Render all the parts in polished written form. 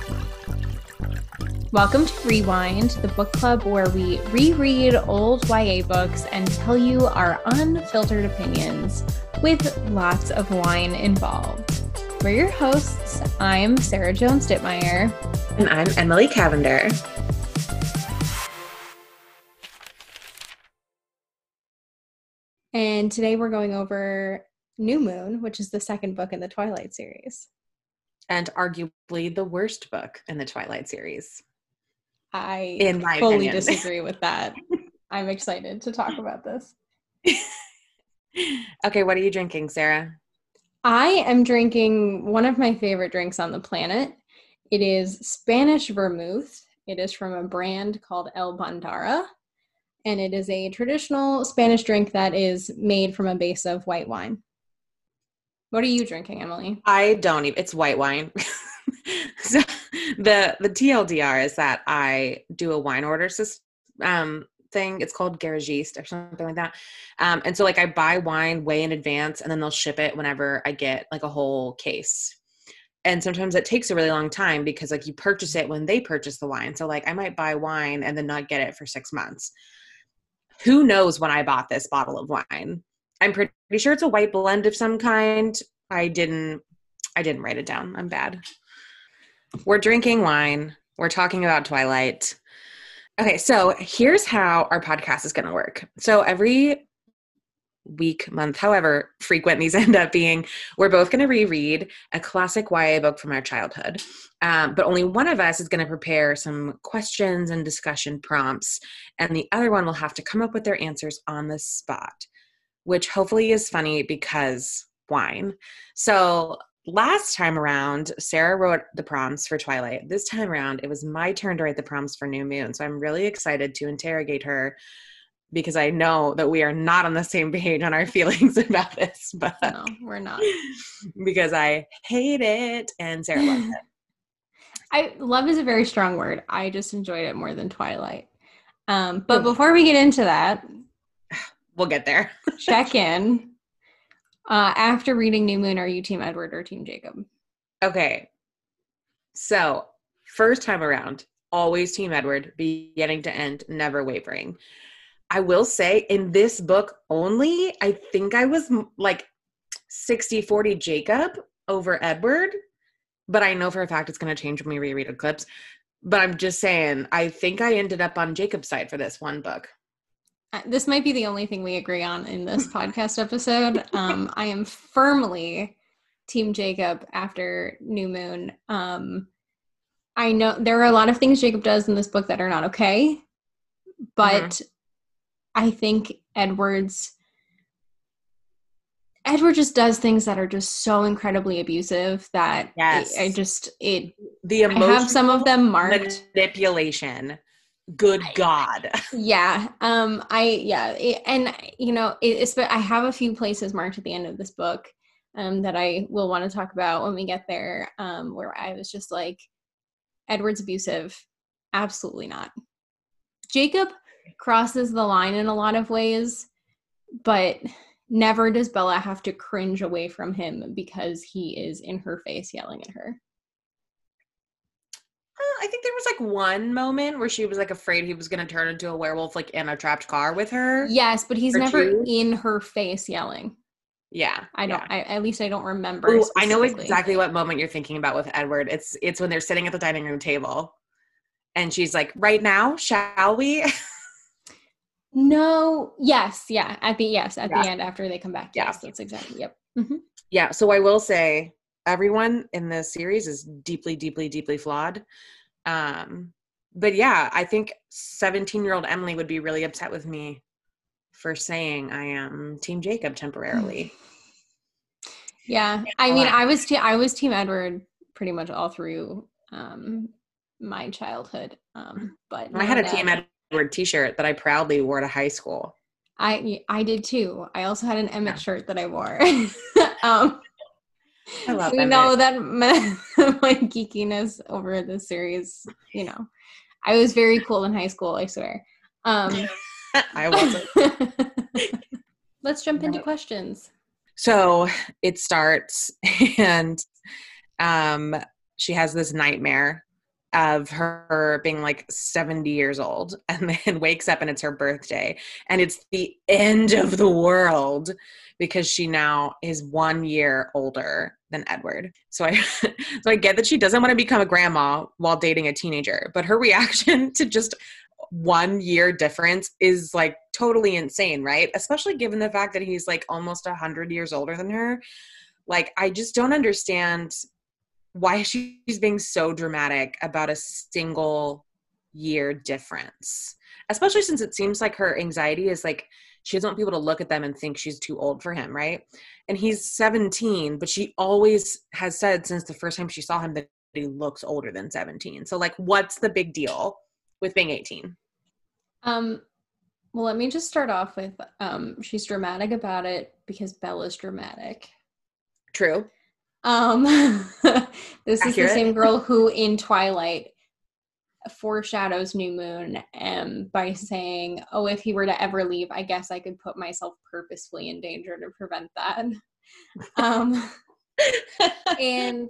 Welcome to Rewind, the book club where we reread old YA books and tell you our unfiltered opinions with lots of wine involved. We're your hosts. I'm Sarah Jones Dittmeyer. And I'm Emily Cavender. And today we're going over New Moon, which is the second book in the Twilight series. And arguably the worst book in the Twilight series. I fully disagree with that. I'm excited to talk about this. Okay, what are you drinking, Sarah? I am drinking one of my favorite drinks on the planet. It is Spanish vermouth. It is from a brand called El Bandara, and it is a traditional Spanish drink that is made from a base of white wine. What are you drinking, Emily? I don't even. It's white wine. So the TLDR is that I do a wine order thing. It's called Garagiste or something like that. And so like I buy wine way in advance and then they'll ship it whenever I get like a whole case. And sometimes it takes a really long time because like you purchase it when they purchase the wine. So like I might buy wine and then not get it for 6 months. Who knows when I bought this bottle of wine? I'm pretty sure it's a white blend of some kind. I didn't write it down. I'm bad. We're drinking wine. We're talking about Twilight. Okay, so here's how our podcast is going to work. So every week, month, however frequent these end up being, we're both going to reread a classic YA book from our childhood. But only one of us is going to prepare some questions and discussion prompts, and the other one will have to come up with their answers on the spot, which hopefully is funny because wine. So last time around, Sarah wrote the prompts for Twilight. This time around, it was my turn to write the prompts for New Moon. So I'm really excited to interrogate her because I know that we are not on the same page on our feelings about this. But no, we're not. Because I hate it and Sarah loves it. Love is a very strong word. I just enjoyed it more than Twilight. But before we get into that, we'll get there. Check in. After reading New Moon, are you Team Edward or Team Jacob? Okay. So, first time around, always Team Edward, beginning to end, never wavering. I will say, in this book only, I think I was like 60-40 Jacob over Edward, but I know for a fact it's going to change when we reread Eclipse. But I'm just saying, I think I ended up on Jacob's side for this one book. This might be the only thing we agree on in this podcast episode. I am firmly Team Jacob after New Moon. I know there are a lot of things Jacob does in this book that are not okay, but I think Edward just does things that are just so incredibly abusive that yes. I have some of them marked. Manipulation. Good God. Yeah. And you know, I have a few places marked at the end of this book that I will want to talk about when we get there, where I was just like, Edward's abusive. Absolutely not. Jacob crosses the line in a lot of ways, but never does Bella have to cringe away from him because he is in her face yelling at her. I think there was like one moment where she was like afraid he was going to turn into a werewolf, like in a trapped car with her. Yes, but he's never in her face yelling. Yeah. At least I don't remember. Ooh, I know exactly what moment you're thinking about with Edward. It's when they're sitting at the dining room table and she's like, right now, shall we? No. Yes. Yeah. At the end after they come back. Yes, that's exactly. Yep. Mm-hmm. Yeah. So I will say everyone in this series is deeply, deeply, deeply flawed. But yeah, I think 17-year-old Emily would be really upset with me for saying I am Team Jacob temporarily. Yeah. I mean, I was Team Edward pretty much all through my childhood. But I had a Team Edward t-shirt that I proudly wore to high school. I did too. I also had an Emmett shirt that I wore. I love we Emmett. know that my geekiness over this series, you know, I was very cool in high school, I swear. I wasn't. Let's jump into questions. So it starts and she has this nightmare of her being like 70 years old, and then wakes up and it's her birthday, and it's the end of the world because she now is 1 year older than Edward. So I get that she doesn't want to become a grandma while dating a teenager, but her reaction to just 1 year difference is like totally insane, right? Especially given the fact that he's like almost 100 years older than her. Like, I just don't understand why she's being so dramatic about a single year difference, especially since it seems like her anxiety is like she doesn't want people to look at them and think she's too old for him, right? And he's 17, but she always has said since the first time she saw him that he looks older than 17. So like, what's the big deal with being 18? Well, let me just start off with she's dramatic about it because Bella's dramatic. True. This is the same girl who in Twilight foreshadows New Moon by saying, oh, if he were to ever leave, I guess I could put myself purposefully in danger to prevent that. And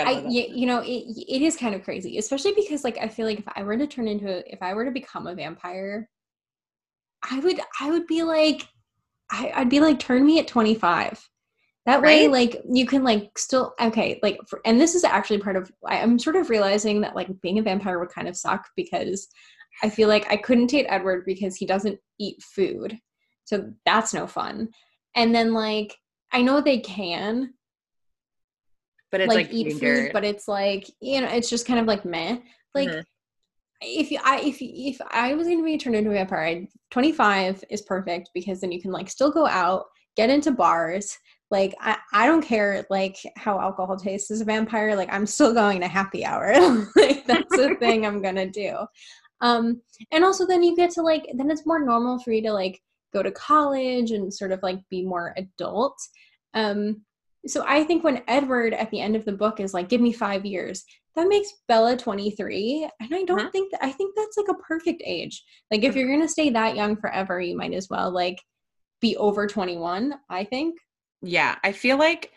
it is kind of crazy, especially because like I feel like if I were to become a vampire, I would be like, I'd be like, turn me at 25. That way, like, you can, like, still, okay, like, and this is actually part of, I'm sort of realizing that, like, being a vampire would kind of suck because I feel like I couldn't date Edward because he doesn't eat food. So that's no fun. And then, like, I know they can, but it's like eat food, but it's like, you know, it's just kind of like meh. Like, if I was going to be turned into a vampire, 25 is perfect because then you can, like, still go out, get into bars. Like, I don't care, like, how alcohol tastes as a vampire. Like, I'm still going to happy hour. Like, that's the thing I'm going to do. And also then you get to, like, then it's more normal for you to, like, go to college and sort of, like, be more adult. So I think when Edward at the end of the book is like, give me 5 years, that makes Bella 23. And I don't think I think that's, like, a perfect age. Like, if you're going to stay that young forever, you might as well, like, be over 21, I think. Yeah, I feel like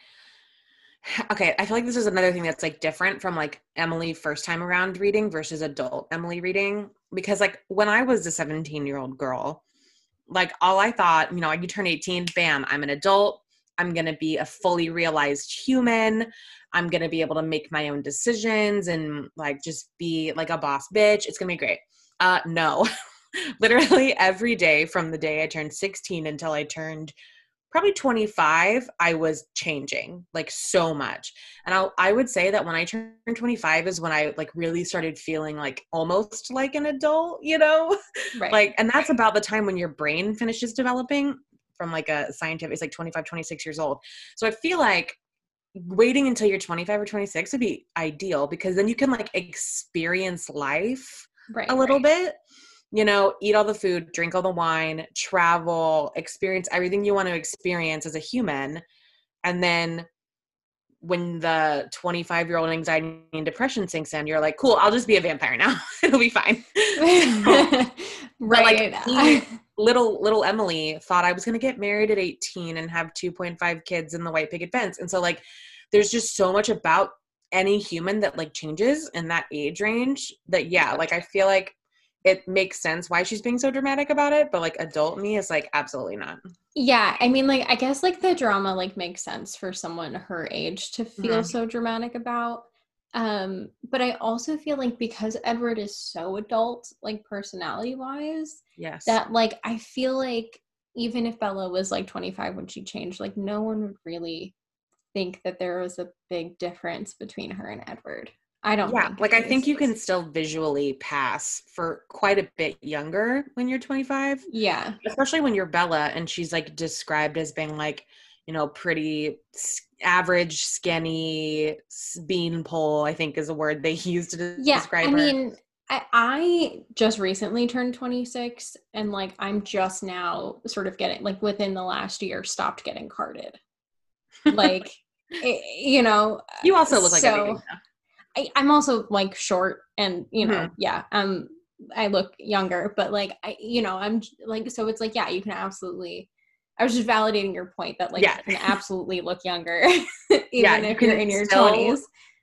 this is another thing that's like different from like Emily first time around reading versus adult Emily reading, because like when I was a 17-year-old girl, like all I thought, you know, you turn 18, bam, I'm an adult. I'm going to be a fully realized human. I'm going to be able to make my own decisions and like just be like a boss bitch. It's going to be great. No, literally every day from the day I turned 16 until I turned probably 25, I was changing like so much. And I would say that when I turned 25 is when I like really started feeling like almost like an adult, you know? Right. Like, and that's about the time when your brain finishes developing from like a scientific, it's like 25, 26 years old. So I feel like waiting until you're 25 or 26 would be ideal because then you can like experience life a little bit. You know, eat all the food, drink all the wine, travel, experience everything you want to experience as a human. And then when the 25-year-old anxiety and depression sinks in, you're like, cool, I'll just be a vampire now. It'll be fine. Right. Like, little Emily thought I was going to get married at 18 and have 2.5 kids in the white picket fence. And so like, there's just so much about any human that like changes in that age range that, yeah, like I feel like it makes sense why she's being so dramatic about it, but like adult me is like absolutely not. Yeah, I mean, like, I guess like the drama like makes sense for someone her age to feel so dramatic about. But I also feel like because Edward is so adult, like personality wise, yes, that like I feel like even if Bella was like 25 when she changed, like no one would really think that there was a big difference between her and Edward. I don't think. Like I think you can still visually pass for quite a bit younger when you're 25. Yeah. Especially when you're Bella and she's like described as being like, you know, pretty average, skinny, beanpole, I think is a word they used to describe her. I mean, I just recently turned 26 and like I'm just now sort of getting like within the last year stopped getting carded. Like, you know. You also look like a baby. I'm also like short and, you know, I look younger, but like, I'm like, so it's like, yeah, you can absolutely, I was just validating your point that like, you can absolutely look younger, even if you're in your 20s.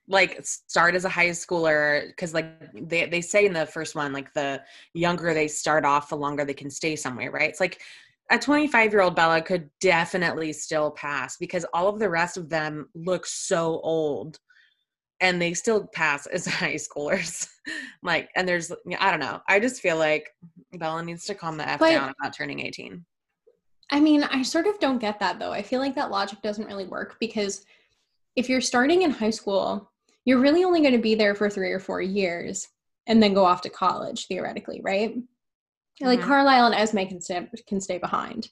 like start as a high schooler, because like they say in the first one, like the younger they start off, the longer they can stay somewhere, right? It's like a 25-year-old Bella could definitely still pass because all of the rest of them look so old and they still pass as high schoolers. Like, and there's, I don't know. I just feel like Bella needs to calm the F down about turning 18. I mean, I sort of don't get that though. I feel like that logic doesn't really work because if you're starting in high school, you're really only going to be there for 3 or 4 years and then go off to college, theoretically, right? Mm-hmm. Like Carlisle and Esme can stay behind.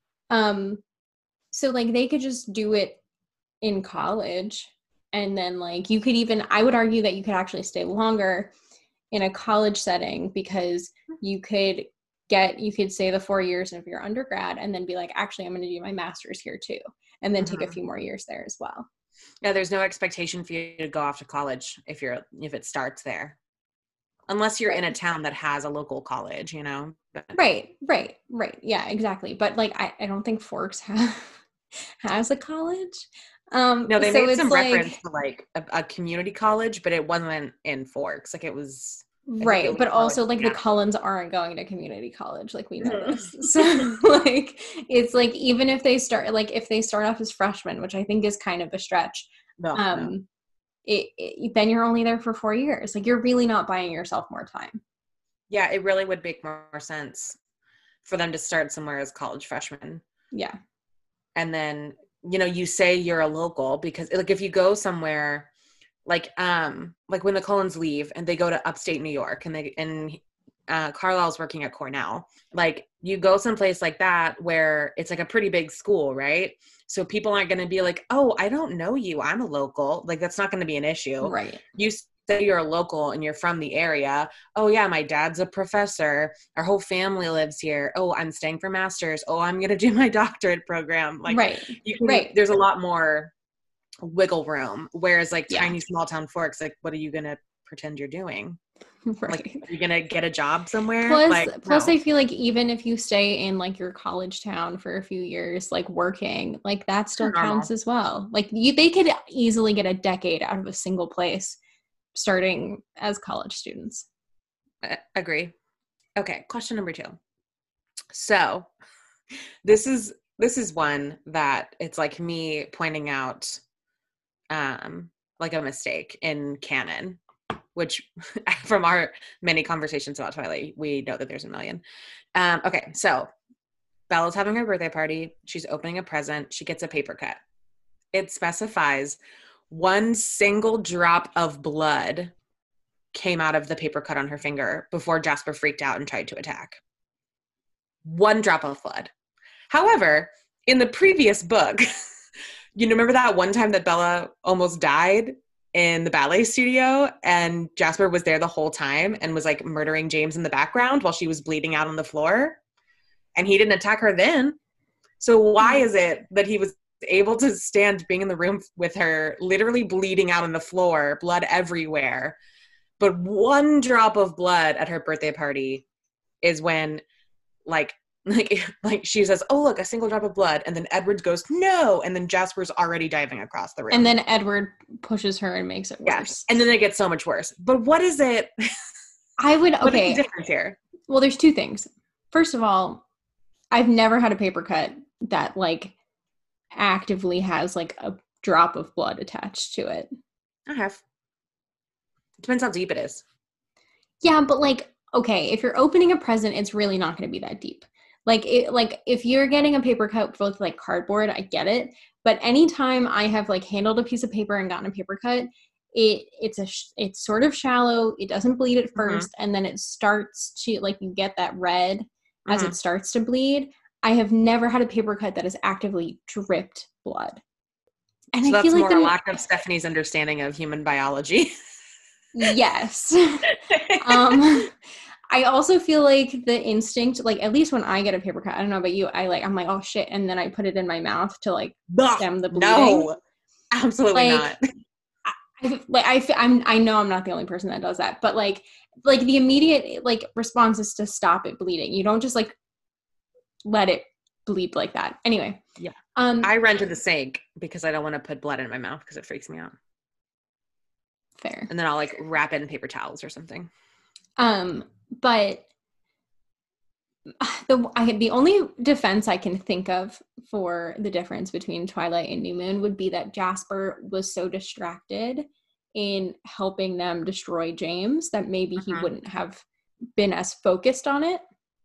So like they could just do it in college, and then like you could even, I would argue that you could actually stay longer in a college setting because you could say the 4 years of your undergrad and then be like, actually, I'm going to do my master's here too, and then take a few more years there as well. Yeah, there's no expectation for you to go off to college if it starts there. Unless you're in a town that has a local college, you know? Right. Yeah, exactly. But like, I don't think Forks has a college. No, they made some reference to like a community college, but it wasn't in Forks. Like it was. Right. But also like the Cullens aren't going to community college. Like we know this. So like, it's like, even if they start off as freshmen, which I think is kind of a stretch. No. Then you're only there for 4 years. Like you're really not buying yourself more time. Yeah, it really would make more sense for them to start somewhere as college freshmen. Yeah. And then, you know, you say you're a local because like if you go somewhere like when the Cullens leave and they go to upstate New York and Carlisle's working at Cornell, like you go someplace like that where it's like a pretty big school, right? So people aren't going to be like, oh, I don't know you, I'm a local. Like that's not going to be an issue. Right. You say you're a local and you're from the area. Oh yeah, my dad's a professor. Our whole family lives here. Oh, I'm staying for master's. Oh, I'm going to do my doctorate program. Like right. There's a lot more wiggle room. Whereas like tiny small town Forks, like what are you going to pretend you're doing? Right. Like, are you going to get a job somewhere? Plus no. I feel like even if you stay in like your college town for a few years, like working, like that still counts as well. Like they could easily get a decade out of a single place starting as college students. I agree. Okay. Question number 2. So this is one that it's like me pointing out like a mistake in canon, which from our many conversations about Twilight, we know that there's a million. Okay, so Bella's having her birthday party. She's opening a present. She gets a paper cut. It specifies 1 single drop of blood came out of the paper cut on her finger before Jasper freaked out and tried to attack. 1 drop of blood. However, in the previous book, you remember that one time that Bella almost died in the ballet studio and Jasper was there the whole time and was like murdering James in the background while she was bleeding out on the floor, and he didn't attack her then? So why is it that he was able to stand being in the room with her literally bleeding out on the floor, blood everywhere, but 1 drop of blood at her birthday party is when like she says, oh, look, a single drop of blood. And then Edward goes, no. And then Jasper's already diving across the room. And then Edward pushes her and makes it worse. Yes. And then it gets so much worse. But what is it? What is the difference here? Well, there's 2 things. First of all, I've never had a paper cut that like actively has like a drop of blood attached to it. I have. It depends how deep it is. Yeah, but like, okay, if you're opening a present, it's really not going to be that deep. Like if you're getting a paper cut with like cardboard, I get it. But anytime I have like handled a piece of paper and gotten a paper cut, it's sort of shallow. It doesn't bleed at first, and then it starts to like you get that red as it starts to bleed. I have never had a paper cut that has actively dripped blood. And so I feel like that's more a lack of Stephanie's understanding of human biology. Yes. I also feel like the instinct, like at least when I get a paper cut, I don't know about you, I'm like, oh shit, and then I put it in my mouth to like stem the bleeding. No, absolutely not. I know I'm not the only person that does that, but like the immediate like response is to stop it bleeding. You don't just like let it bleed like that. Anyway. Yeah. I run to the sink because I don't want to put blood in my mouth because it freaks me out. Fair. And then I'll like wrap it in paper towels or something. But the only defense I can think of for the difference between Twilight and New Moon would be that Jasper was so distracted in helping them destroy James that maybe he wouldn't have been as focused on it.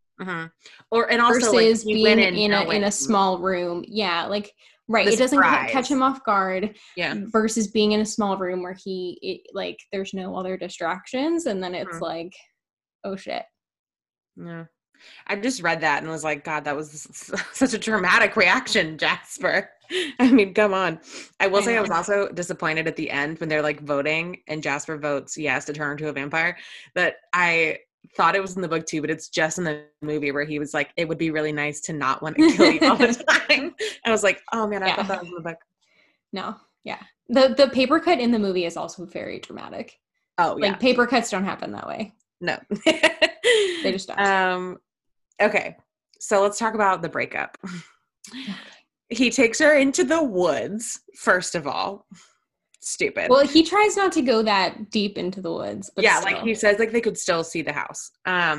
Or and also versus like, being in a small room. Yeah, like right. It doesn't catch him off guard. Yeah. Versus being in a small room where like there's no other distractions, and then it's like, oh shit. Yeah. I just read that and was like, God, that was such a dramatic reaction, Jasper. I mean, come on. I will say I was also disappointed at the end when they're like voting and Jasper votes yes to turn into a vampire. That I thought it was in the book too, but it's just in the movie where he was like, it would be really nice to not want to kill you all the time. I was like, oh man, I thought that was in the book. No, yeah. The paper cut in the movie is also very dramatic. Oh yeah. Like paper cuts don't happen that way. No. They just don't. Okay, so let's talk about the breakup. Okay. He takes her into the woods, first of all. Stupid. Well, he tries not to go that deep into the woods. But yeah, still. like he says, like they could still see the house.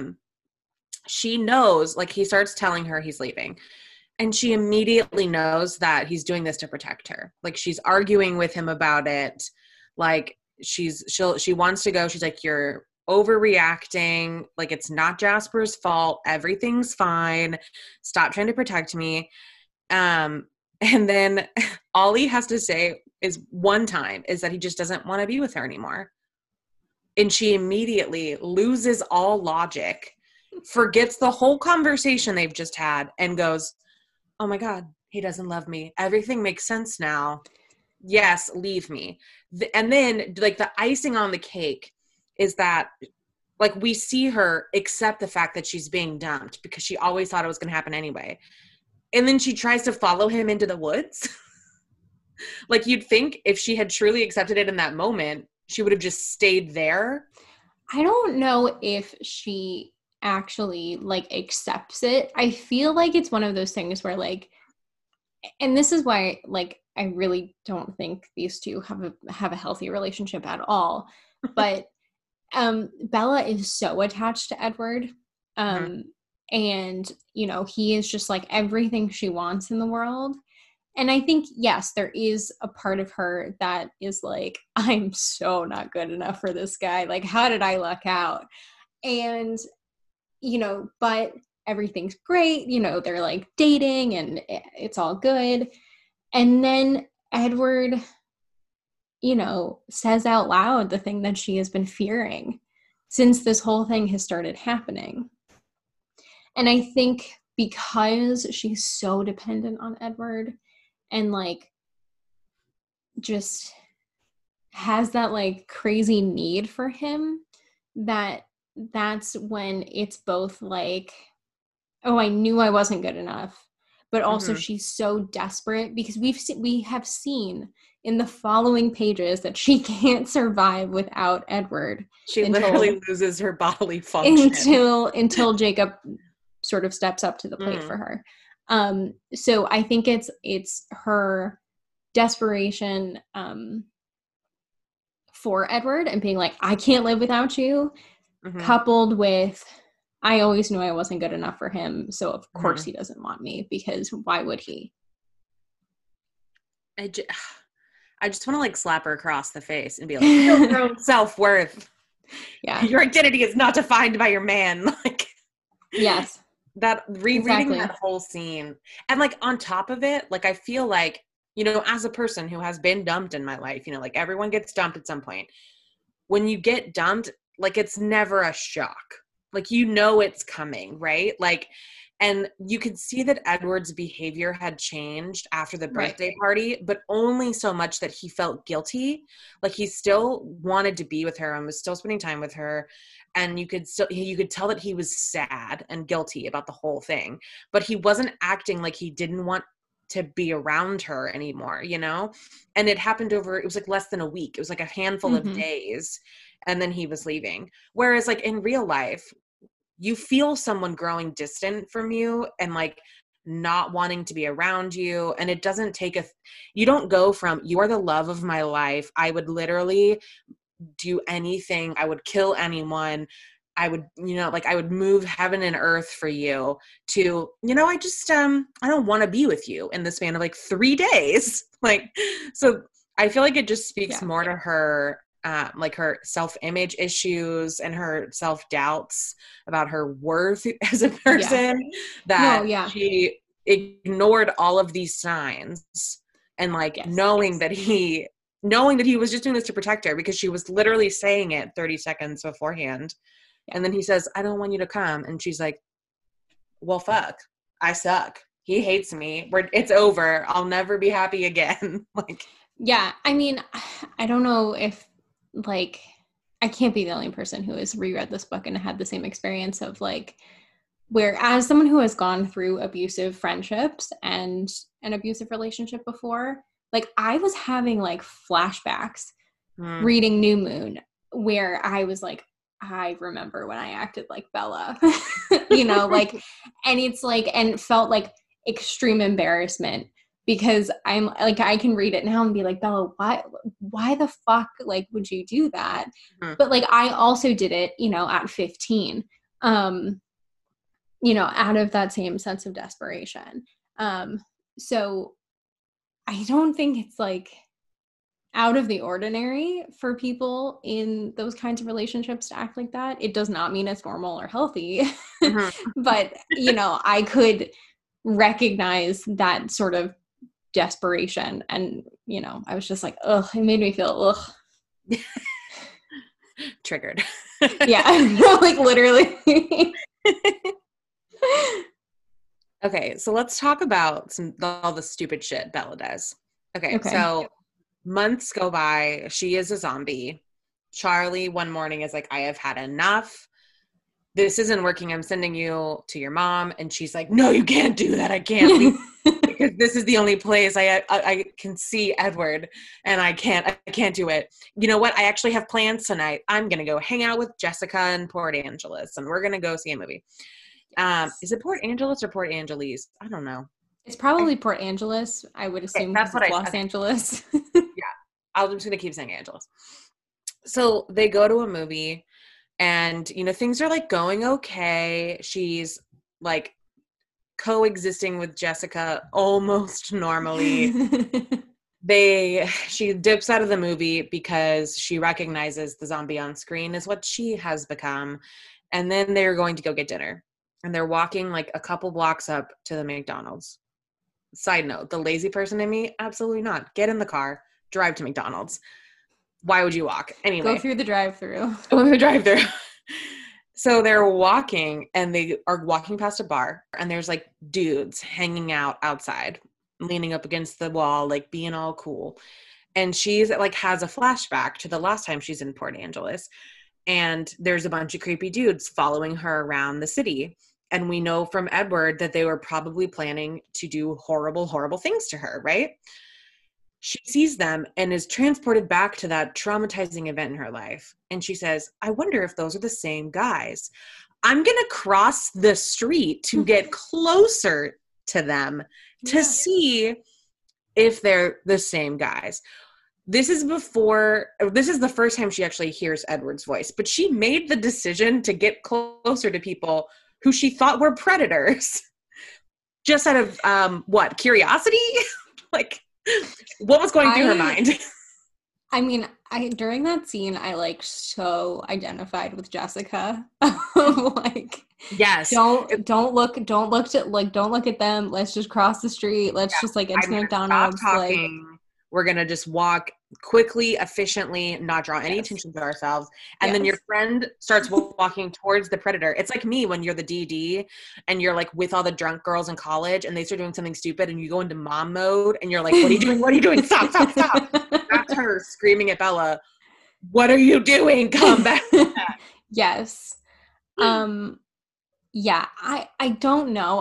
She knows, like he starts telling her he's leaving. And she immediately knows that he's doing this to protect her. Like she's arguing with him about it. Like she wants to go. She's like, you're overreacting, like it's not Jasper's fault, everything's fine, stop trying to protect me. And then all he has to say is one time is that he just doesn't want to be with her anymore, and she immediately loses all logic, forgets the whole conversation they've just had, and goes, oh my God, he doesn't love me, everything makes sense now, yes, leave me. And then like the icing on the cake is that like we see her accept the fact that she's being dumped because she always thought it was going to happen anyway. And then she tries to follow him into the woods. Like you'd think if she had truly accepted it in that moment, she would have just stayed there. I don't know if she actually like accepts it. I feel like it's one of those things where like, and this is why like I really don't think these two have a healthy relationship at all. But Bella is so attached to Edward. And, you know, he is just like everything she wants in the world. And I think, yes, there is a part of her that is like, I'm so not good enough for this guy. Like, how did I luck out? And, you know, but everything's great. You know, they're like dating and it's all good. And then Edward, you know, says out loud the thing that she has been fearing since this whole thing has started happening. And I think because she's so dependent on Edward and like just has that like crazy need for him, that's when it's both like, oh, I knew I wasn't good enough, but also she's so desperate because we have seen in the following pages that she can't survive without Edward. She literally loses her bodily function until Jacob sort of steps up to the plate for her. So I think it's her desperation for Edward and being like, I can't live without you, coupled with I always knew I wasn't good enough for him, so of course he doesn't want me, because why would he? I just want to like slap her across the face and be like, your own self-worth. Yeah. Your identity is not defined by your man. Like, yes. That rereading that whole scene. And like on top of it, like I feel like, you know, as a person who has been dumped in my life, you know, like everyone gets dumped at some point. When you get dumped, like it's never a shock. Like, you know, it's coming, right? Like, and you could see that Edward's behavior had changed after the birthday party, but only so much that he felt guilty. Like he still wanted to be with her and was still spending time with her. And you could tell that he was sad and guilty about the whole thing, but he wasn't acting like he didn't want to be around her anymore, you know? And it happened it was like less than a week. It was like a handful of days. And then he was leaving. Whereas like in real life, you feel someone growing distant from you and like not wanting to be around you. And it doesn't take you don't go from, you are the love of my life, I would literally do anything. I would kill anyone. I would, like I would move heaven and earth for you to, I just, I don't want to be with you in the span of like 3 days. Like, so I feel like it just speaks more to her, like her self-image issues and her self-doubts about her worth as a person, that she ignored all of these signs and like knowing that he was just doing this to protect her, because she was literally saying it 30 seconds beforehand. And then he says, I don't want you to come. And she's like, well, fuck, I suck. He hates me. It's over. I'll never be happy again. Like, yeah. I mean, I don't know if like, I can't be the only person who has reread this book and had the same experience of like, where as someone who has gone through abusive friendships and an abusive relationship before, like I was having like flashbacks reading New Moon where I was like, I remember when I acted like Bella, like, and it's like, and felt like extreme embarrassment because I'm like, I can read it now and be like, Bella, why the fuck, like, would you do that? But like, I also did it, at 15, out of that same sense of desperation. So I don't think it's like out of the ordinary for people in those kinds of relationships to act like that. It does not mean it's normal or healthy, but I could recognize that sort of desperation, and I was just like, ugh, it made me feel ugh. Triggered. Yeah, like literally. Okay, so let's talk about all the stupid shit Bella does. Okay. So months go by. She is a zombie. Charlie one morning is like, I have had enough. This isn't working. I'm sending you to your mom. And she's like, no, you can't do that. I can't leave because this is the only place I can see Edward, and I can't do it. You know what? I actually have plans tonight. I'm going to go hang out with Jessica in Port Angeles, and we're going to go see a movie. Is it Port Angeles or Port Angeles? I don't know. It's probably Port Angeles. I would assume that's what Los Angeles. Yeah. I'm just going to keep saying Angeles. So they go to a movie and, things are like going okay. She's like coexisting with Jessica almost normally. She dips out of the movie because she recognizes the zombie on screen is what she has become. And then they're going to go get dinner. And they're walking like a couple blocks up to the McDonald's. Side note, the lazy person in me, absolutely not. Get in the car, drive to McDonald's. Why would you walk? Anyway. Go through the drive-thru. So they're walking, and they are walking past a bar, and there's like dudes hanging out outside, leaning up against the wall, like being all cool. And she's like has a flashback to the last time she's in Port Angeles. And there's a bunch of creepy dudes following her around the city. And we know from Edward that they were probably planning to do horrible, horrible things to her, right? She sees them and is transported back to that traumatizing event in her life. And she says, I wonder if those are the same guys. I'm going to cross the street to get closer to them to see if they're the same guys. This is the first time she actually hears Edward's voice, but she made the decision to get closer to people who she thought were predators just out of, curiosity? Like, what was going through her mind? I mean, during that scene, I like so identified with Jessica. Like, yes, don't look at them. Let's just cross the street. Let's just like into McDonald's. Stop talking. Like, we're going to just walk quickly, efficiently, not draw any attention to ourselves. And then your friend starts walking towards the predator. It's like me when you're the DD and you're like with all the drunk girls in college and they start doing something stupid and you go into mom mode and you're like, what are you doing? What are you doing? Stop. That's her screaming at Bella. What are you doing? Come back. Yes. Yeah, I don't know.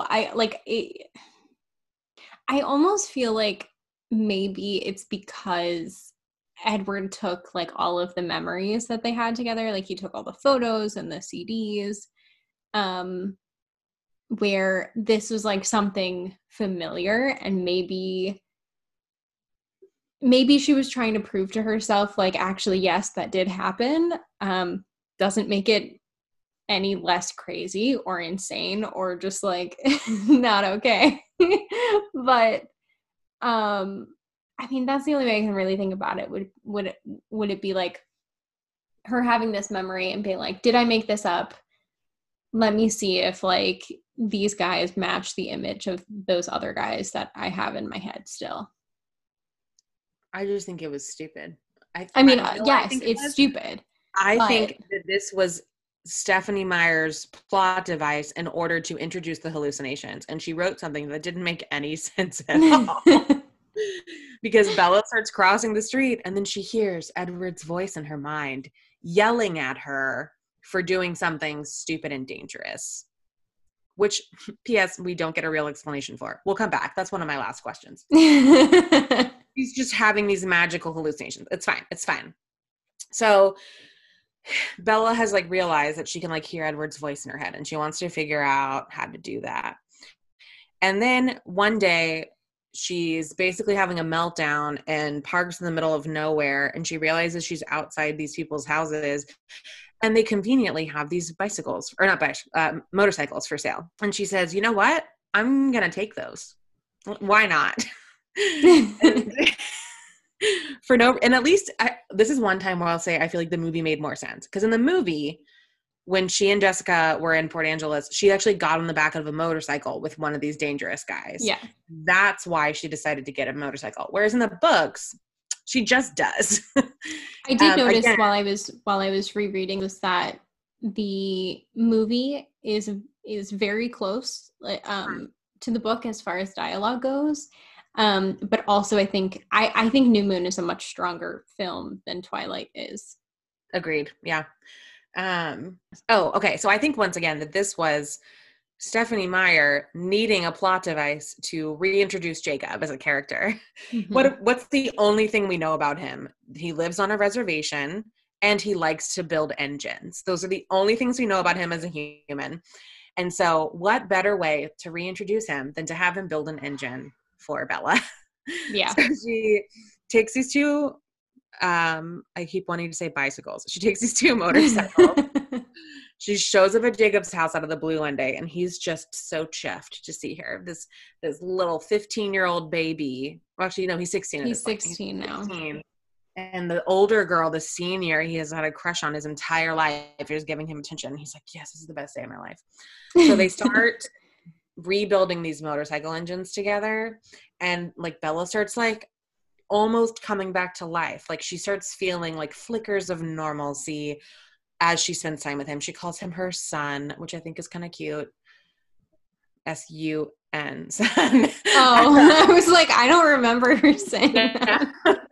I almost feel like maybe it's because Edward took like all of the memories that they had together. Like he took all the photos and the CDs, where this was like something familiar, and maybe maybe she was trying to prove to herself, like, actually, yes, that did happen. Doesn't make it any less crazy or insane or just like not okay. But I mean, that's the only way I can really think about it. Would it be like her having this memory and being like, did I make this up? Let me see if like these guys match the image of those other guys that I have in my head still. I just think it was stupid. I mean, yes, it's stupid. I think that this was Stephenie Meyer's plot device in order to introduce the hallucinations. And she wrote something that didn't make any sense at all. Because Bella starts crossing the street and then she hears Edward's voice in her mind yelling at her for doing something stupid and dangerous. Which, P.S., we don't get a real explanation for. We'll come back. That's one of my last questions. He's just having these magical hallucinations. It's fine. It's fine. So Bella has like realized that she can like hear Edward's voice in her head and she wants to figure out how to do that. And then one day she's basically having a meltdown and parks in the middle of nowhere, and she realizes she's outside these people's houses and they conveniently have these motorcycles for sale. And she says, you know what? I'm going to take those. Why not? And at least this is one time where I'll say I feel like the movie made more sense, because in the movie, when she and Jessica were in Port Angeles, she actually got on the back of a motorcycle with one of these dangerous guys. Yeah, that's why she decided to get a motorcycle. Whereas in the books, she just does. I did notice again, while I was rereading was that the movie is very close to the book as far as dialogue goes. But also I think New Moon is a much stronger film than Twilight is. Agreed. Yeah. Okay. So I think once again that this was Stephenie Meyer needing a plot device to reintroduce Jacob as a character. Mm-hmm. What's the only thing we know about him? He lives on a reservation and he likes to build engines. Those are the only things we know about him as a human. And so what better way to reintroduce him than to have him build an engine for Bella? Yeah. So she takes these two, I keep wanting to say bicycles. She takes these two motorcycles. She shows up at Jacob's house out of the blue one day, and he's just so chuffed to see her. This little 15-year-old baby. Well, actually, no, he's 16. He's 16 now. 16. And the older girl, the senior, he has had a crush on his entire life. He's giving him attention. He's like, yes, this is the best day of my life. So they start rebuilding these motorcycle engines together. And like Bella starts like almost coming back to life. Like she starts feeling like flickers of normalcy as she spends time with him. She calls him her son, which I think is kind of cute. S-U-N, son. Oh, I was like, I don't remember her saying that.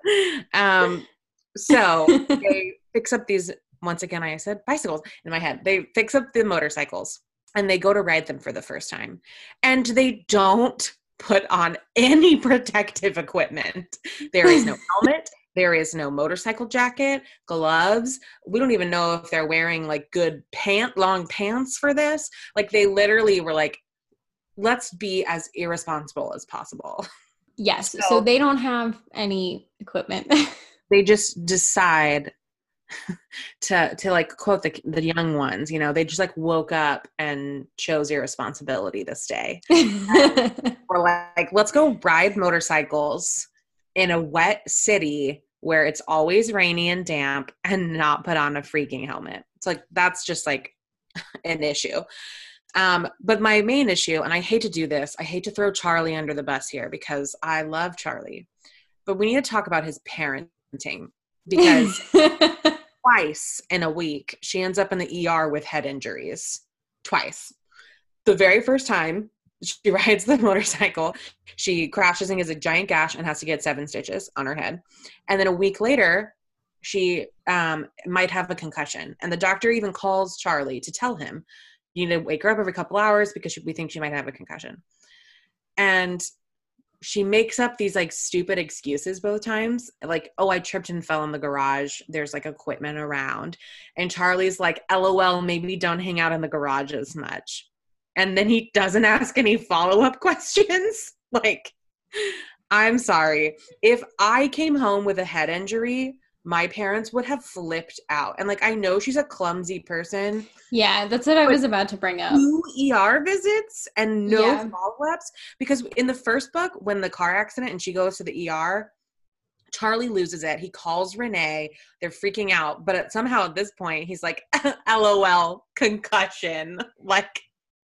So they fix up these, once again, I said bicycles in my head. They fix up the motorcycles and they go to ride them for the first time. And they don't put on any protective equipment. There is no helmet. There is no motorcycle jacket, gloves. We don't even know if they're wearing like good long pants for this. Like they literally were like, let's be as irresponsible as possible. Yes. So they don't have any equipment. They just decide to like quote the young ones, you know, they just like woke up and chose irresponsibility this day. We're like, let's go ride motorcycles in a wet city where it's always rainy and damp and not put on a freaking helmet. It's like, that's just like an issue. But my main issue, and I hate to do this, I hate to throw Charlie under the bus here because I love Charlie, but we need to talk about his parenting because twice in a week, she ends up in the ER with head injuries. Twice. The very first time she rides the motorcycle, she crashes and gets a giant gash and has to get 7 stitches on her head. And then a week later, she might have a concussion. And the doctor even calls Charlie to tell him, you need to wake her up every couple hours because we think she might have a concussion. And she makes up these like stupid excuses both times. Like, oh, I tripped and fell in the garage. There's like equipment around. And Charlie's like, LOL, maybe don't hang out in the garage as much. And then he doesn't ask any follow-up questions. Like, I'm sorry. If I came home with a head injury, my parents would have flipped out. And like, I know she's a clumsy person, Yeah, that's what I but was about to bring up. 2 ER visits and no Yeah. follow-ups. Because in the first book, when the car accident and she goes to the ER, Charlie loses it. He calls Renee. They're freaking out. But somehow at this point, he's like, LOL, concussion. Like,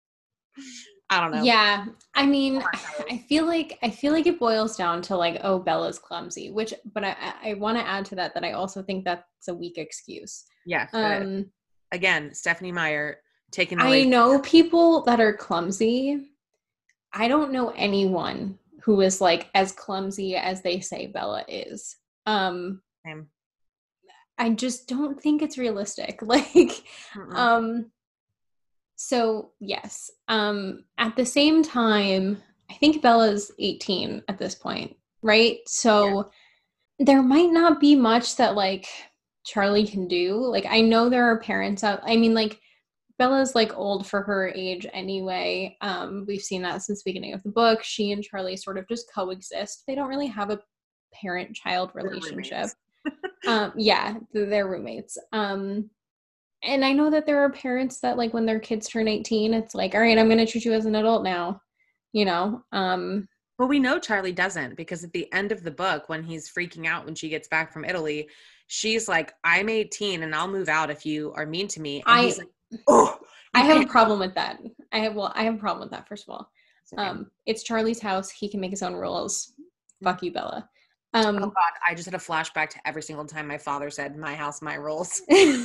I don't know. Yeah. I mean, I feel like it boils down to like, oh, Bella's clumsy, but I want to add to that I also think that's a weak excuse. Yes. Again, Stephenie Meyer taking I away. know people that are clumsy. I don't know anyone who is like as clumsy as they say Bella is. Him. I just don't think it's realistic. Mm-mm. So yes. At the same time, I think Bella's 18 at this point, right? So there might not be much that like Charlie can do. Like I know there are parents out. I mean, like Bella's like old for her age anyway. We've seen that since the beginning of the book. She and Charlie sort of just coexist. They don't really have a parent-child relationship. Yeah, they're roommates. And I know that there are parents that like when their kids turn 18, it's like, all right, I'm going to treat you as an adult now, you know? Well, we know Charlie doesn't, because at the end of the book, when he's freaking out when she gets back from Italy, she's like, I'm 18 and I'll move out if you are mean to me. And he's like, oh, I have a problem with that. I have a problem with that, first of all. It's Charlie's house. He can make his own rules. Fuck you, Bella. Oh God, I just had a flashback to every single time my father said, my house, my rules.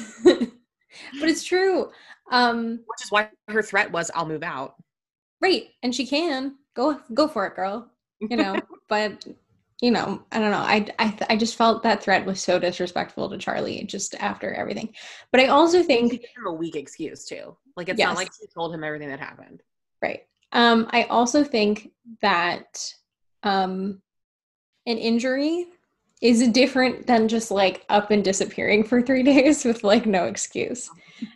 But it's true. Which is why her threat was, I'll move out. Right. And she can. Go for it, girl. You know, but you know, I don't know. I just felt that threat was so disrespectful to Charlie just after everything. But I also think she gave him a weak excuse too. Like it's not like she told him everything that happened. Right. I also think that an injury is different than just like up and disappearing for 3 days with like no excuse.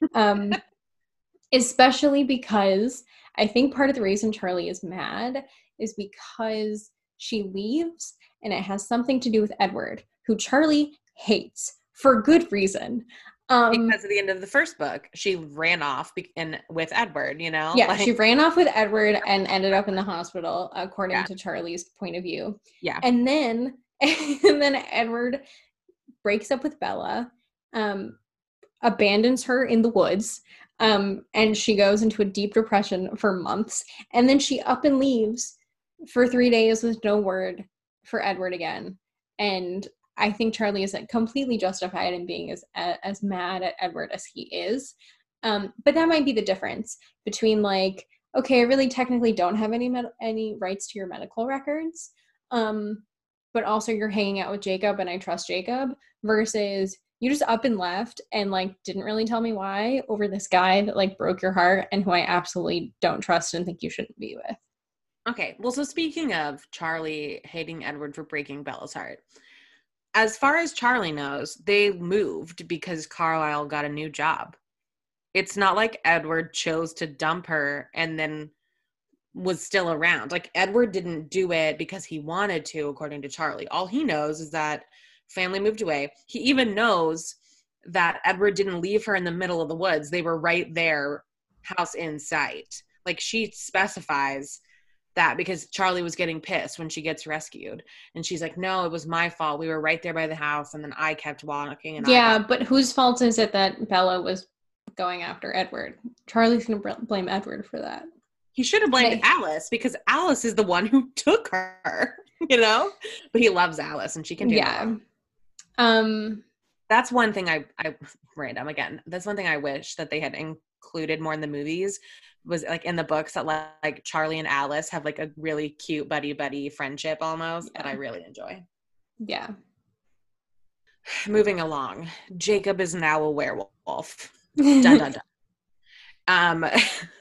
Especially because I think part of the reason Charlie is mad is because she leaves and it has something to do with Edward, who Charlie hates for good reason. Because at the end of the first book, she ran off with Edward, you know? Yeah, she ran off with Edward and ended up in the hospital, according to Charlie's point of view. Yeah. And then Edward breaks up with Bella, abandons her in the woods, and she goes into a deep depression for months. And then she up and leaves for 3 days with no word for Edward again. And I think Charlie is completely justified in being as mad at Edward as he is. But that might be the difference between like, okay, I really technically don't have any rights to your medical records, but also you're hanging out with Jacob and I trust Jacob, versus you just up and left and like didn't really tell me why over this guy that like broke your heart and who I absolutely don't trust and think you shouldn't be with. Okay, well, so speaking of Charlie hating Edward for breaking Bella's heart, as far as Charlie knows, they moved because Carlisle got a new job. It's not like Edward chose to dump her and then was still around. Like, Edward didn't do it because he wanted to, according to Charlie. All he knows is that family moved away. He even knows that Edward didn't leave her in the middle of the woods. They were right there, house in sight. Like, she specifies that because Charlie was getting pissed when she gets rescued. And she's like, no, it was my fault. We were right there by the house, and then I kept walking. And but whose fault is it that Bella was going after Edward? Charlie's going to blame Edward for that. He should have blamed Alice, because Alice is the one who took her, you know? But he loves Alice, and she can do that. That's one thing random again. That's one thing I wish that they had included more in the movies, was like in the books, that like Charlie and Alice have like a really cute buddy friendship almost that I really enjoy. Yeah. Moving along, Jacob is now a werewolf. Dun dun dun.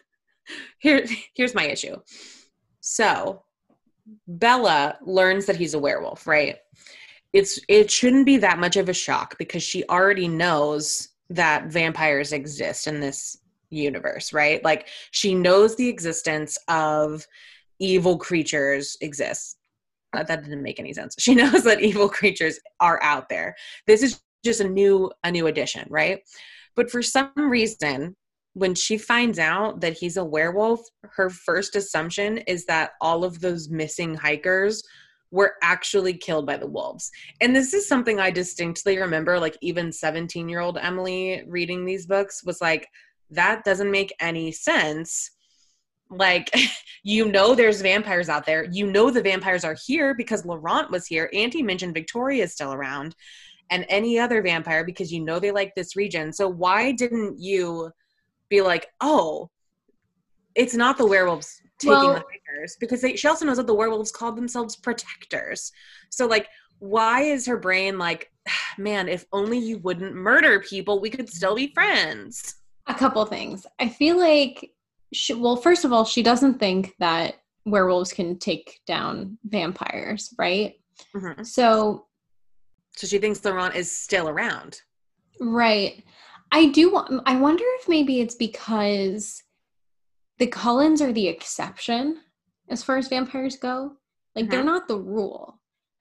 Here's my issue. So Bella learns that he's a werewolf, right? It shouldn't be that much of a shock because she already knows that vampires exist in this universe, right? Like, she knows the existence of evil creatures exists. that didn't make any sense. She knows that evil creatures are out there. This is just a new addition, right? But for some reason, when she finds out that he's a werewolf, her first assumption is that all of those missing hikers were actually killed by the wolves. And this is something I distinctly remember, like even 17-year-old Emily reading these books was like, that doesn't make any sense. Like, there's vampires out there. The vampires are here because Laurent was here. Auntie mentioned Victoria is still around, and any other vampire because they like this region. So why didn't you be like, oh, it's not the werewolves taking the hikers? Because she also knows that the werewolves called themselves protectors. So like, why is her brain like, man, if only you wouldn't murder people, we could still be friends? A couple things. I feel like first of all, she doesn't think that werewolves can take down vampires, right? Mm-hmm. So she thinks Laurent is still around. Right. I wonder if maybe it's because the Cullens are the exception as far as vampires go. Like, they're not the rule.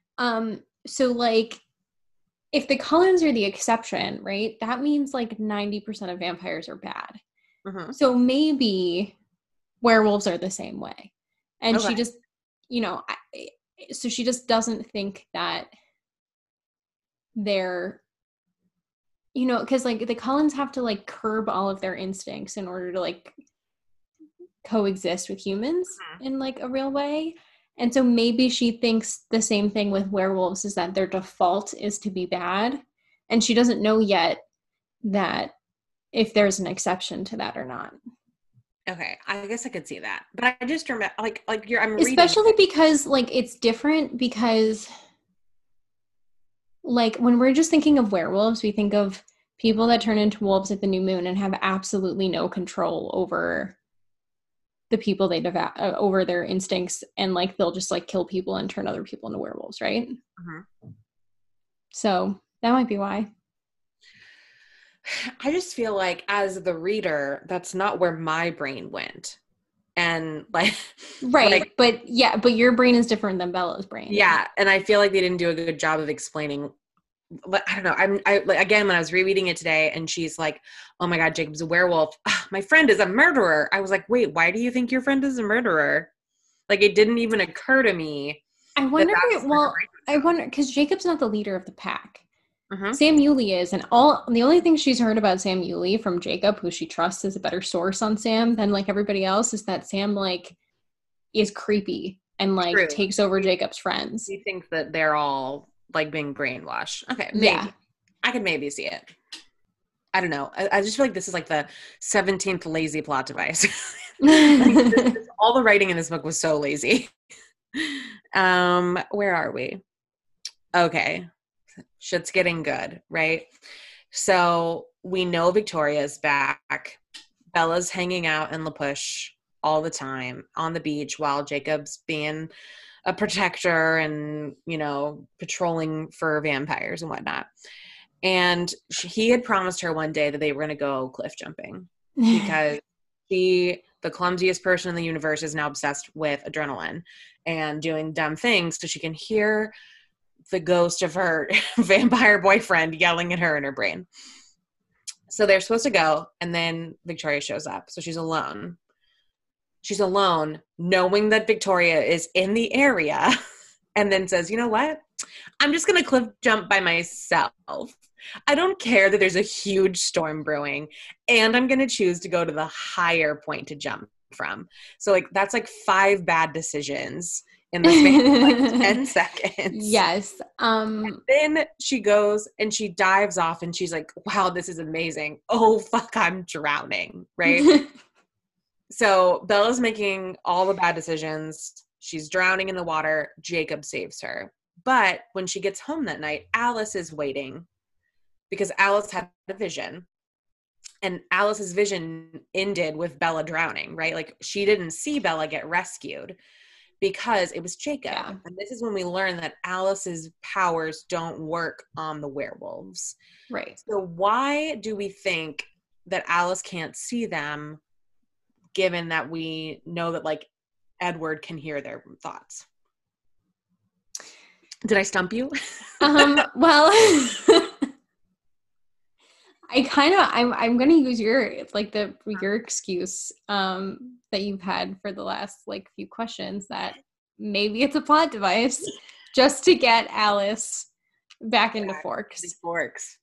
So like, if the Cullens are the exception, right, that means like 90% of vampires are bad. Mm-hmm. So maybe werewolves are the same way. And she just, so she just doesn't think that they're, because like the Cullens have to like curb all of their instincts in order to like coexist with humans in like a real way. And so maybe she thinks the same thing with werewolves, is that their default is to be bad. And she doesn't know yet that if there's an exception to that or not. Okay, I guess I could see that. But I just remember, I'm especially because like it's different because like when we're just thinking of werewolves, we think of people that turn into wolves at the new moon and have absolutely no control over the people they devour, over their instincts, and like they'll just like kill people and turn other people into werewolves, right? Mm-hmm. So that might be why. I just feel like as the reader, that's not where my brain went. And like, right. But your brain is different than Bella's brain. Yeah. And I feel like they didn't do a good job of explaining. I don't know. Again, when I was rereading it today and she's like, oh my God, Jacob's a werewolf. My friend is a murderer. I was like, wait, why do you think your friend is a murderer? Like, it didn't even occur to me. I wonder, because Jacob's not the leader of the pack. Mm-hmm. Sam Yulee is, and the only thing she's heard about Sam Yulee from Jacob, who she trusts is a better source on Sam than like everybody else, is that Sam like is creepy and like takes over Jacob's friends. He thinks that they're all like being brainwashed. Okay, maybe. Yeah. I could maybe see it. I don't know. I just feel like this is like the 17th lazy plot device. All the writing in this book was so lazy. Where are we? Okay. Shit's getting good, right? So we know Victoria's back. Bella's hanging out in La Push all the time on the beach while Jacob's being a protector and, patrolling for vampires and whatnot. And he had promised her one day that they were going to go cliff jumping because the clumsiest person in the universe is now obsessed with adrenaline and doing dumb things so she can hear the ghost of her vampire boyfriend yelling at her in her brain. So they're supposed to go, and then Victoria shows up. So she's alone. She's alone, knowing that Victoria is in the area, and then says, you know what? I'm just going to cliff jump by myself. I don't care that there's a huge storm brewing, and I'm going to choose to go to the higher point to jump from. So like that's like 5 bad decisions in the span of like 10 seconds. Yes. And then she goes and she dives off and she's like, wow, this is amazing. Oh, fuck, I'm drowning, right? So Bella's making all the bad decisions. She's drowning in the water. Jacob saves her. But when she gets home that night, Alice is waiting because Alice had a vision. And Alice's vision ended with Bella drowning, right? Like she didn't see Bella get rescued because it was Jacob. Yeah. And this is when we learn that Alice's powers don't work on the werewolves. Right. So why do we think that Alice can't see them, given that we know that like Edward can hear their thoughts? Did I stump you? Well, I'm gonna use your excuse that you've had for the last like few questions, that maybe it's a plot device just to get Alice back into Forks. Forks.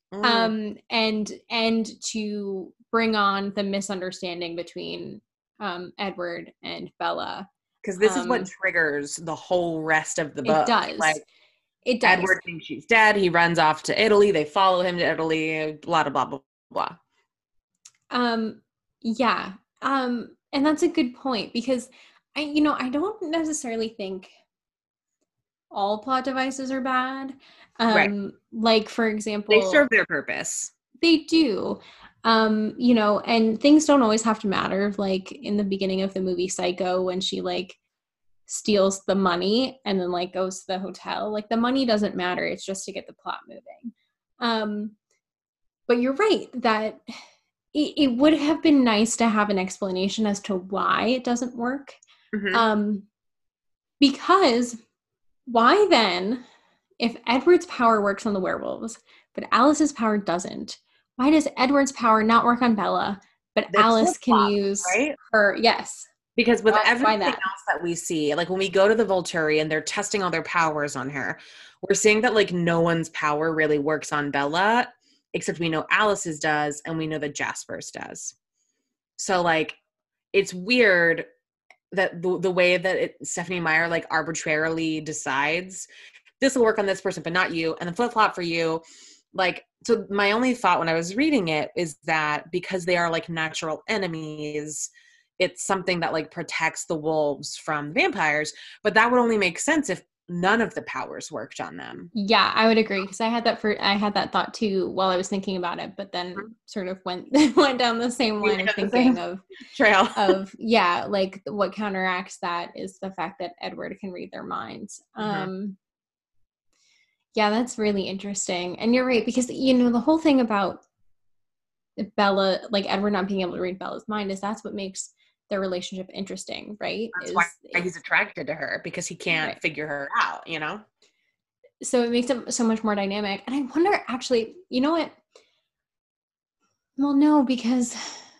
And to bring on the misunderstanding between Edward and Bella. Because this is what triggers the whole rest of the book. It does. Like, it does. Edward thinks she's dead. He runs off to Italy. They follow him to Italy. Blah, blah, blah, blah, blah. Yeah. And that's a good point, because I don't necessarily think all plot devices are bad. Right. Like, for example, they serve their purpose. They do. And things don't always have to matter. Like in the beginning of the movie Psycho, when she like steals the money and then like goes to the hotel, like the money doesn't matter. It's just to get the plot moving. But you're right that it would have been nice to have an explanation as to why it doesn't work. Mm-hmm. Because why then, if Edward's power works on the werewolves, but Alice's power doesn't, why does Edward's power not work on Bella, but Alice can use her? Yes. Because with everything else that we see, like when we go to the Volturi and they're testing all their powers on her, we're seeing that like no one's power really works on Bella, except we know Alice's does, and we know that Jasper's does. So like, it's weird that the way that Stephenie Meyer like arbitrarily decides this will work on this person, but not you, and then flip-flop for you. Like, so my only thought when I was reading it is that because they are like natural enemies, it's something that like protects the wolves from vampires, but that would only make sense if none of the powers worked on them. Yeah, I would agree, because I had that thought too while I was thinking about it, but then sort of went down the same line of thinking of trail of like what counteracts that is the fact that Edward can read their minds. Yeah, that's really interesting. And you're right, because the whole thing about Bella, like Edward not being able to read Bella's mind, is that's what makes their relationship interesting, right? That's why he's attracted to her, because he can't figure her out, So it makes it so much more dynamic. And I wonder, actually, you know what? Well, no, because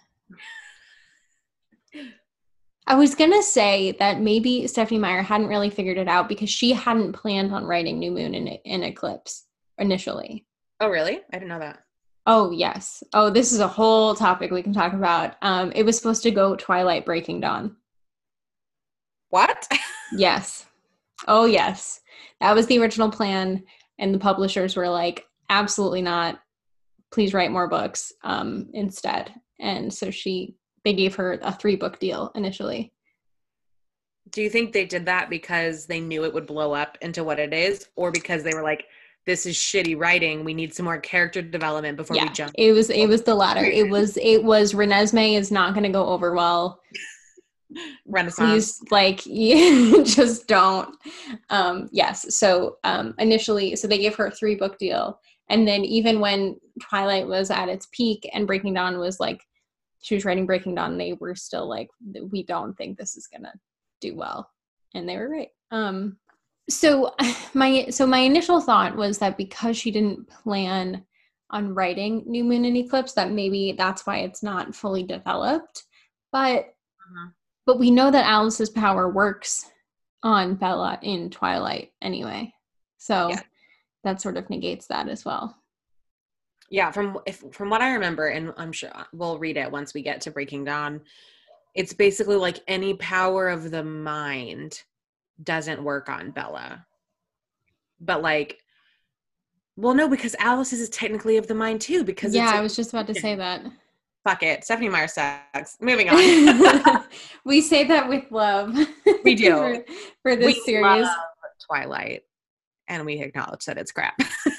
I was going to say that maybe Stephenie Meyer hadn't really figured it out because she hadn't planned on writing New Moon in Eclipse initially. Oh, really? I didn't know that. Oh, yes. Oh, this is a whole topic we can talk about. It was supposed to go Twilight Breaking Dawn. What? Yes. Oh, yes. That was the original plan, and the publishers were like, absolutely not. Please write more books instead. And so they gave her a 3-book deal initially. Do you think they did that because they knew it would blow up into what it is, or because they were like, this is shitty writing, we need some more character development before we jump? It was the latter. It was Renesmee is not going to go over well. Renaissance. Please, like, just don't. Yes. So initially, they gave her a 3-book deal. And then even when Twilight was at its peak and Breaking Dawn was like, she was writing Breaking Dawn, they were still like, we don't think this is going to do well. And they were right. So my initial thought was that because she didn't plan on writing New Moon and Eclipse, that maybe that's why it's not fully developed. But we know that Alice's power works on Bella in Twilight anyway. So that sort of negates that as well. Yeah, from what I remember, and I'm sure we'll read it once we get to Breaking Dawn, it's basically like any power of the mind doesn't work on Bella. But like, well, no, because Alice's is technically of the mind too, because I was just about to say that. Fuck it. Stephenie Meyer sucks. Moving on. We say that with love. We do. for this we series. Love Twilight, and we acknowledge that it's crap.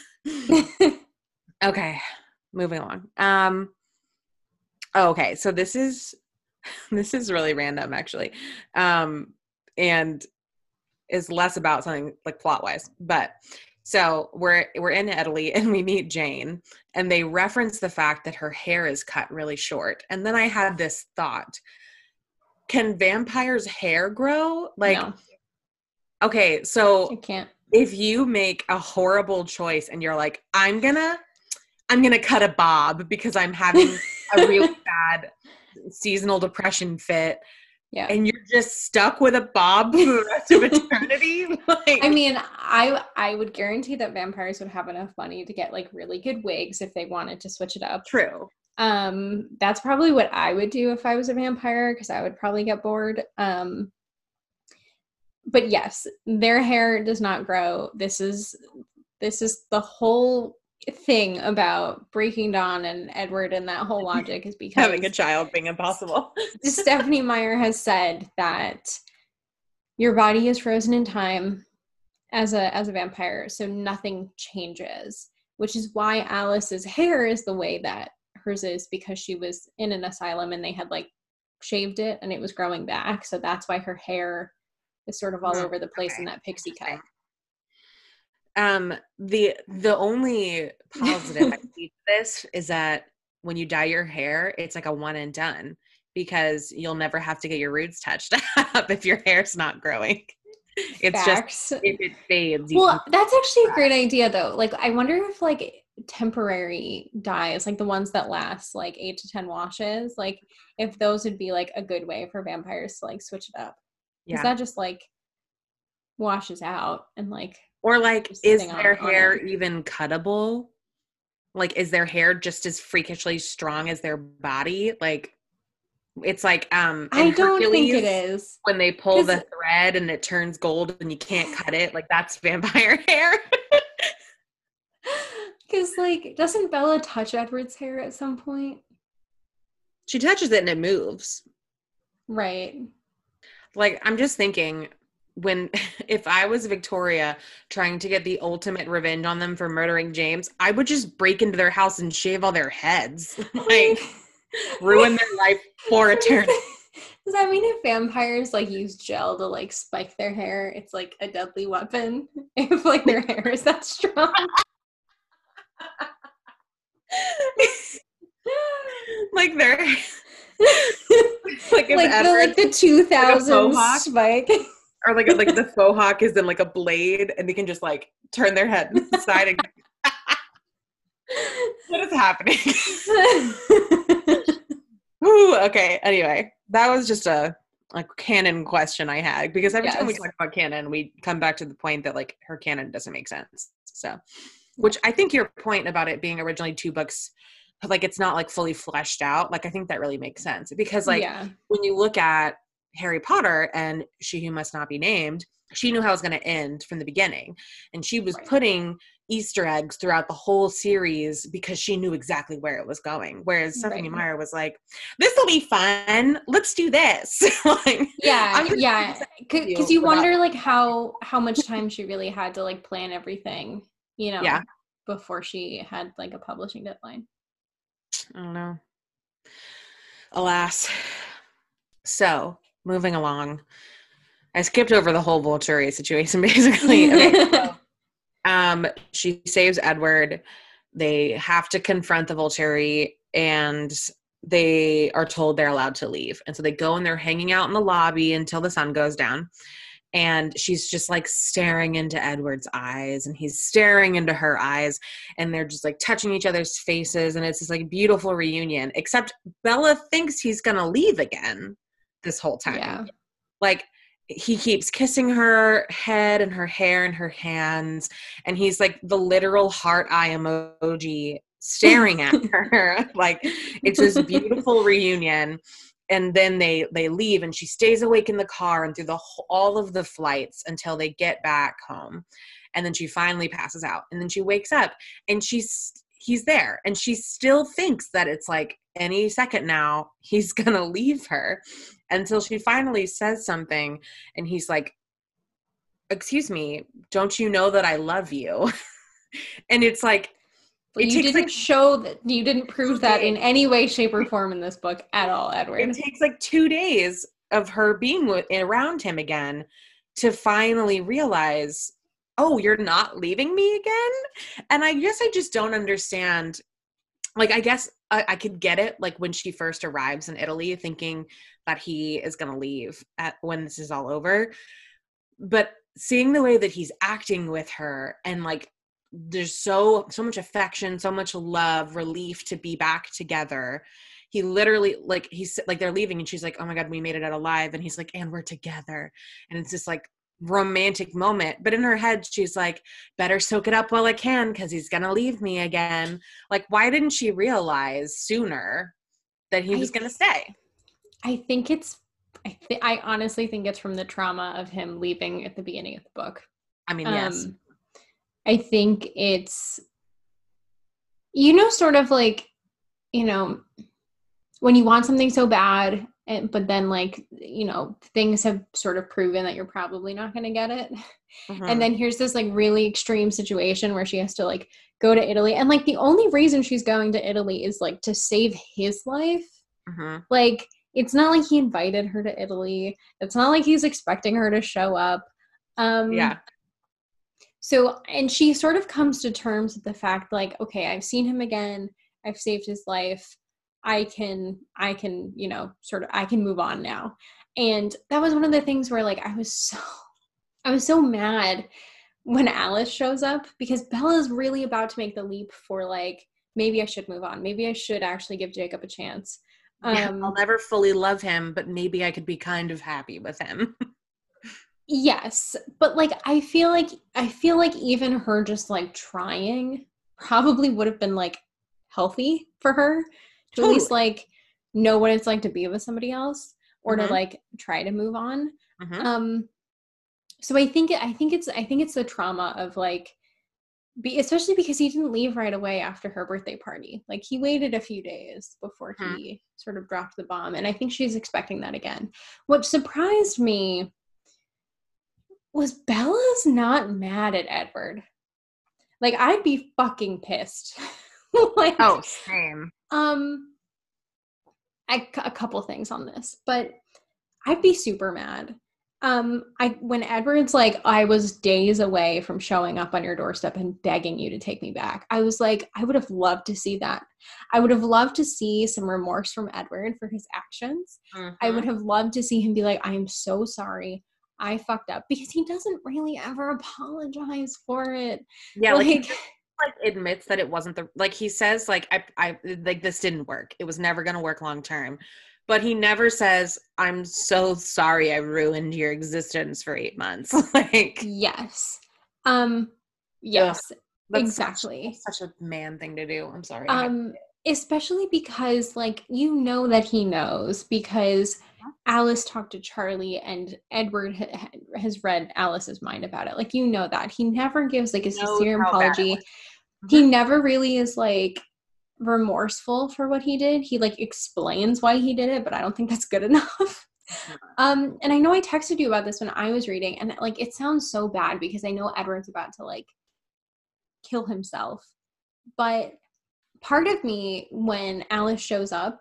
Okay, moving along. Okay, so this is really random actually. And is less about something like plot-wise, but so we're in Italy and we meet Jane, and they reference the fact that her hair is cut really short. And then I had this thought: can vampires' hair grow? Like, no. Okay, so it can't. if you make a horrible choice and you're like, I'm gonna cut a bob because I'm having a really bad seasonal depression fit. Yeah. And you're just stuck with a bob for the rest of eternity. Like, I mean, I would guarantee that vampires would have enough money to get like really good wigs if they wanted to switch it up. true. That's probably what I would do if I was a vampire, because I would probably get bored. But yes, their hair does not grow. This is the whole thing about Breaking Dawn and Edward and that whole logic is because Having a child being impossible. Stephenie Meyer has said that your body is frozen in time as a vampire, so nothing changes, which is why Alice's hair is the way that hers is, because she was in an asylum and they had like shaved it and it was growing back. So that's why her hair is sort of all over the place in that pixie cut. The only positive I see to this is that when you dye your hair, it's like a one and done, because you'll never have to get your roots touched up if your hair's not growing. It's Facts. just if it fades. Well, that's actually a great idea though. Like, I wonder if like temporary dyes, like the ones that last like 8 to 10 washes, like if those would be like a good way for vampires to like switch it up. Because that just like washes out and like. Or like, is their hair even cuttable? Like, is their hair just as freakishly strong as their body? Like, it's like I don't think it is. When they pull the thread and it turns gold and you can't cut it, like that's vampire hair. Because like, doesn't Bella touch Edward's hair at some point? She touches it and it moves. Right. Like, I'm just thinking, if I was Victoria trying to get the ultimate revenge on them for murdering James, I would just break into their house and shave all their heads. Like, ruin their life for eternity. Does that mean if vampires like use gel to like spike their hair, it's like a deadly weapon if like their hair is that strong? Like they're like the 2000s spike. Or like the faux hawk is in like a blade and they can just like turn their head side and what is happening? Ooh, okay. Anyway, that was just a canon question I had, because every time we talk about canon, we come back to the point that like her canon doesn't make sense. So, which I think your point about it being originally 2 books, like it's not like fully fleshed out. Like I think that really makes sense, because like when you look at Harry Potter and She Who Must Not Be Named, she knew how it was going to end from the beginning. And she was putting Easter eggs throughout the whole series because she knew exactly where it was going. Whereas Stephenie Meyer was like, this will be fun. Let's do this. Like, Because you wonder like how much time she really had to like plan everything, you know, before she had like a publishing deadline. I don't know. Alas. So, moving along. I skipped over the whole Volturi situation, basically. Okay, so, she saves Edward. They have to confront the Volturi, and they are told they're allowed to leave. And so they go and they're hanging out in the lobby until the sun goes down. And she's just like staring into Edward's eyes, and he's staring into her eyes, and they're just like touching each other's faces. And it's this like beautiful reunion, except Bella thinks he's going to leave again this whole time. Yeah. Like, he keeps kissing her head and her hair and her hands, and he's like the literal heart eye emoji staring at her. Like, it's this beautiful reunion. And then they leave, and she stays awake in the car and through all of the flights until they get back home. And then she finally passes out, and then she wakes up and he's there, and she still thinks that it's like any second now he's gonna leave her, until she finally says something, and he's like, excuse me, don't you know that I love you? And it's like, but you didn't show that, you didn't prove that in any way, shape, or form in this book at all, Edward. It takes like 2 days of her being around him again to finally realize, oh, you're not leaving me again? And I guess I just don't understand. Like, I guess I could get it, like, when she first arrives in Italy, thinking that he is going to leave when this is all over. But seeing the way that he's acting with her, and like there's so much affection, so much love, relief to be back together. He literally, like, he's like, they're leaving and she's like, oh my God, we made it out alive. And he's like, and we're together. And it's this like romantic moment. But in her head, she's like, better soak it up while I can, because he's going to leave me again. Like, why didn't she realize sooner that he was going to stay? I think it's, I honestly think it's from the trauma of him leaving at the beginning of the book. I mean, yes. I think it's, you know, sort of like, you know, when you want something so bad, but then like, you know, things have sort of proven that you're probably not going to get it. Mm-hmm. And then here's this like really extreme situation where she has to like go to Italy. And like the only reason she's going to Italy is like to save his life. Mm-hmm. Like, it's not like he invited her to Italy. It's not like he's expecting her to show up. Yeah. So, and she sort of comes to terms with the fact like, okay, I've seen him again. I've saved his life. I can, you know, sort of, I can move on now. And that was one of the things where like, I was so mad when Alice shows up, because Bella's really about to make the leap for like, maybe I should move on. Maybe I should actually give Jacob a chance. I'll never fully love him, but maybe I could be kind of happy with him. Yes, but like I feel like even her just like trying probably would have been like healthy for her to at least like know what it's like to be with somebody else, or to like try to move on. So I think it's the trauma of like, especially because he didn't leave right away after her birthday party. Like he waited a few days before he sort of dropped the bomb, and I think she's expecting that again. What surprised me was Bella's not mad at Edward. Like, I'd be fucking pissed. Like, oh, same. A couple things on this, but I'd be super mad. When Edward's like, I was days away from showing up on your doorstep and begging you to take me back, I was like, I would have loved to see that. I would have loved to see some remorse from Edward for his actions. I would have loved to see him be like, I am so sorry. I fucked up, because he doesn't really ever apologize for it. Yeah, like he just, like admits that it wasn't like he says like I like this didn't work. It was never going to work long term. But he never says, I'm so sorry I ruined your existence for 8 months. Like, yes. Yes, exactly. Such a man thing to do. I'm sorry. Especially because like, you know that he knows, because Alice talked to Charlie and Edward has read Alice's mind about it. Like, you know that. He never gives like a sincere apology. He never really is like remorseful for what he did. He like explains why he did it, but I don't think that's good enough. And I know I texted you about this when I was reading, and like it sounds so bad because I know Edward's about to like kill himself. But part of me, when Alice shows up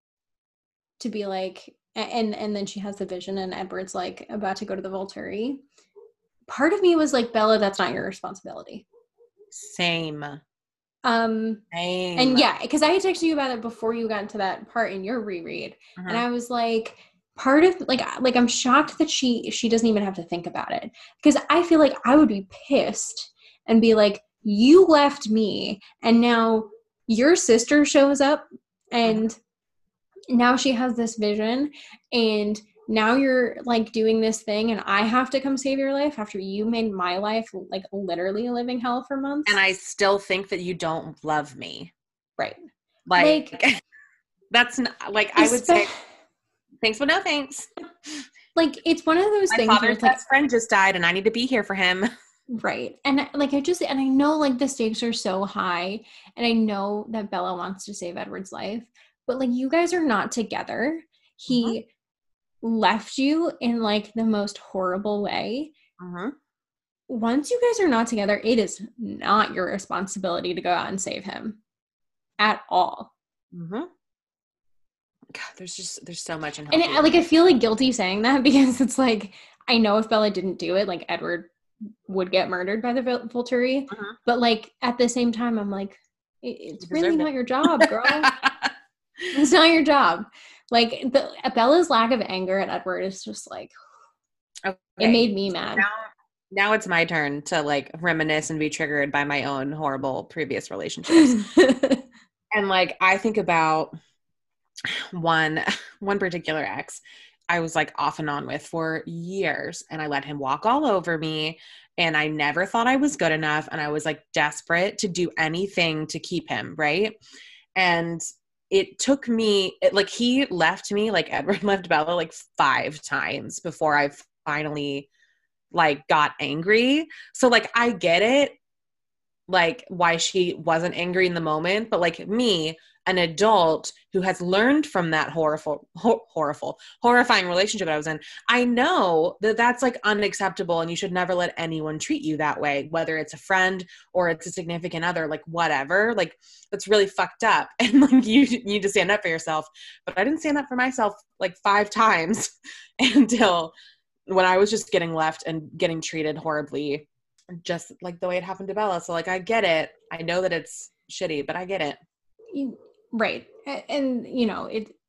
to be like, and then she has the vision and Edward's like about to go to the Volturi, part of me was like, Bella, that's not your responsibility. Same. And yeah, because I had texted you about it before you got into that part in your reread, and I was like, part of like I'm shocked that she doesn't even have to think about it, because I feel like I would be pissed and be like, you left me, and now your sister shows up, and now she has this vision, and now you're like doing this thing, and I have to come save your life after you made my life like literally a living hell for months. And I still think that you don't love me. Right. Like that's not, like, I would say thanks, but no thanks. Like, it's one of those things. My father's best friend just died, and I need to be here for him. Right. And like, and I know like the stakes are so high, and I know that Bella wants to save Edward's life, but like, you guys are not together. He left you in like the most horrible way. Once you guys are not together, it is not your responsibility to go out and save him at all. God, there's so much in and like, I feel like guilty saying that, because it's like, I know if Bella didn't do it, like Edward would get murdered by the Volturi, but like at the same time I'm like, it's really not your job, girl. It's not your job. Like, Bella's lack of anger at Edward is just like, it made me mad. Now it's my turn to like reminisce and be triggered by my own horrible previous relationships. And like I think about one particular ex I was like off and on with for years, and I let him walk all over me, and I never thought I was good enough, and I was like desperate to do anything to keep him, right? And it took me like he left me, like Edward left Bella like 5 times before I finally like got angry. So like I get it, like why she wasn't angry in the moment, but like me, an adult who has learned from that horrifying relationship that I was in, I know that that's like unacceptable, and you should never let anyone treat you that way, whether it's a friend or it's a significant other, like whatever, like that's really fucked up, and like you need to stand up for yourself. But I didn't stand up for myself like 5 times until when I was just getting left and getting treated horribly, just like the way it happened to Bella. So like I get it. I know that it's shitty, but I get it. Right. And you know,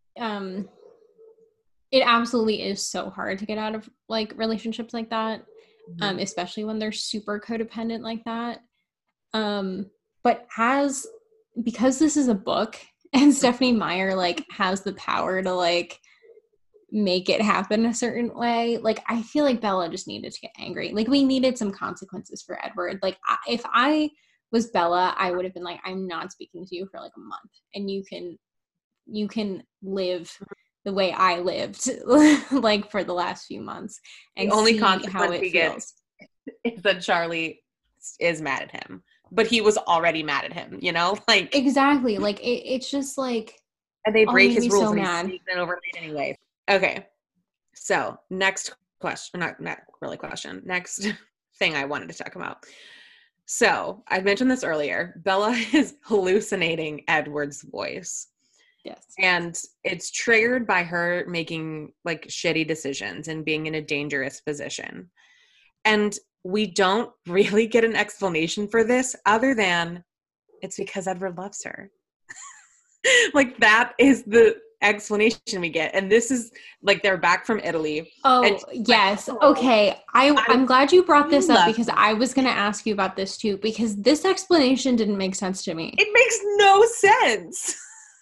it absolutely is so hard to get out of like relationships like that. Mm-hmm. Especially when they're super codependent like that. But because this is a book and Stephenie Meyer like has the power to like make it happen a certain way, like I feel like Bella just needed to get angry. Like we needed some consequences for Edward. Like if I was Bella, I would have been like, I'm not speaking to you for like a month, and you can live the way I lived like for the last few months, and the only see consequence how it feels. Is that Charlie is mad at him, but he was already mad at him, you know, like Exactly. Like it's just like, and they oh, break it made his me rules so and he mad. sneaks in overnight anyway. Okay, so next question, not really question, next thing I wanted to talk about. So I mentioned this earlier. Bella is hallucinating Edward's voice. Yes. And it's triggered by her making like shitty decisions and being in a dangerous position. And we don't really get an explanation for this other than it's because Edward loves her. Like that is the explanation we get. And this is like they're back from Italy. Oh, yes. Like, oh, okay. I'm glad you brought this up because me. I was going to ask you about this too, because this explanation didn't make sense to me. It makes no sense.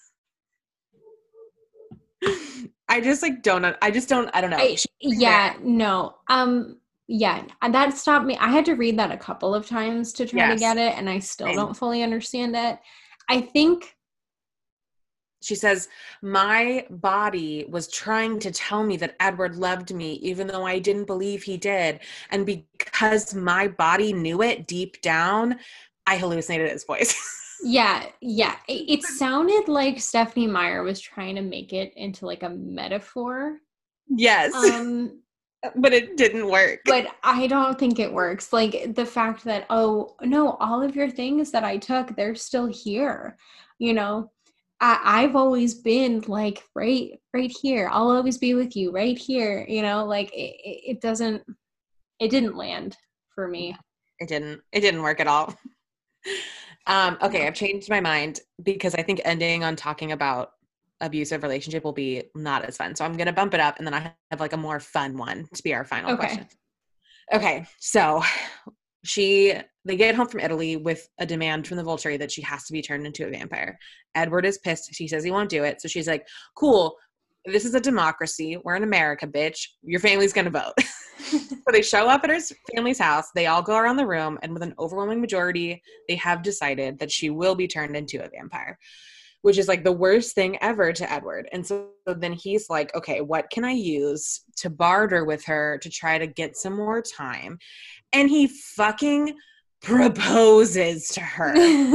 I just like don't I don't know. No. Yeah, and that stopped me. I had to read that a couple of times to try to get it, and I still don't fully understand it. I think she says, my body was trying to tell me that Edward loved me, even though I didn't believe he did. And because my body knew it deep down, I hallucinated his voice. Yeah. It sounded like Stephenie Meyer was trying to make it into like a metaphor. Yes. But it didn't work. But I don't think it works. Like the fact that, oh, no, all of your things that I took, they're still here. You know, I've always been like right here. I'll always be with you right here. You know, like it didn't land for me. It didn't work at all. Okay, I've changed my mind because I think ending on talking about abusive relationship will be not as fun. So I'm going to bump it up, and then I have like a more fun one to be our final question. Okay. So they get home from Italy with a demand from the Volturi that she has to be turned into a vampire. Edward is pissed. She says he won't do it. So she's like, cool. This is a democracy. We're in America, bitch. Your family's going to vote. So they show up at her family's house. They all go around the room, and with an overwhelming majority, they have decided that she will be turned into a vampire, which is like the worst thing ever to Edward. And so then he's like, okay, what can I use to barter with her to try to get some more time? And he fucking proposes to her.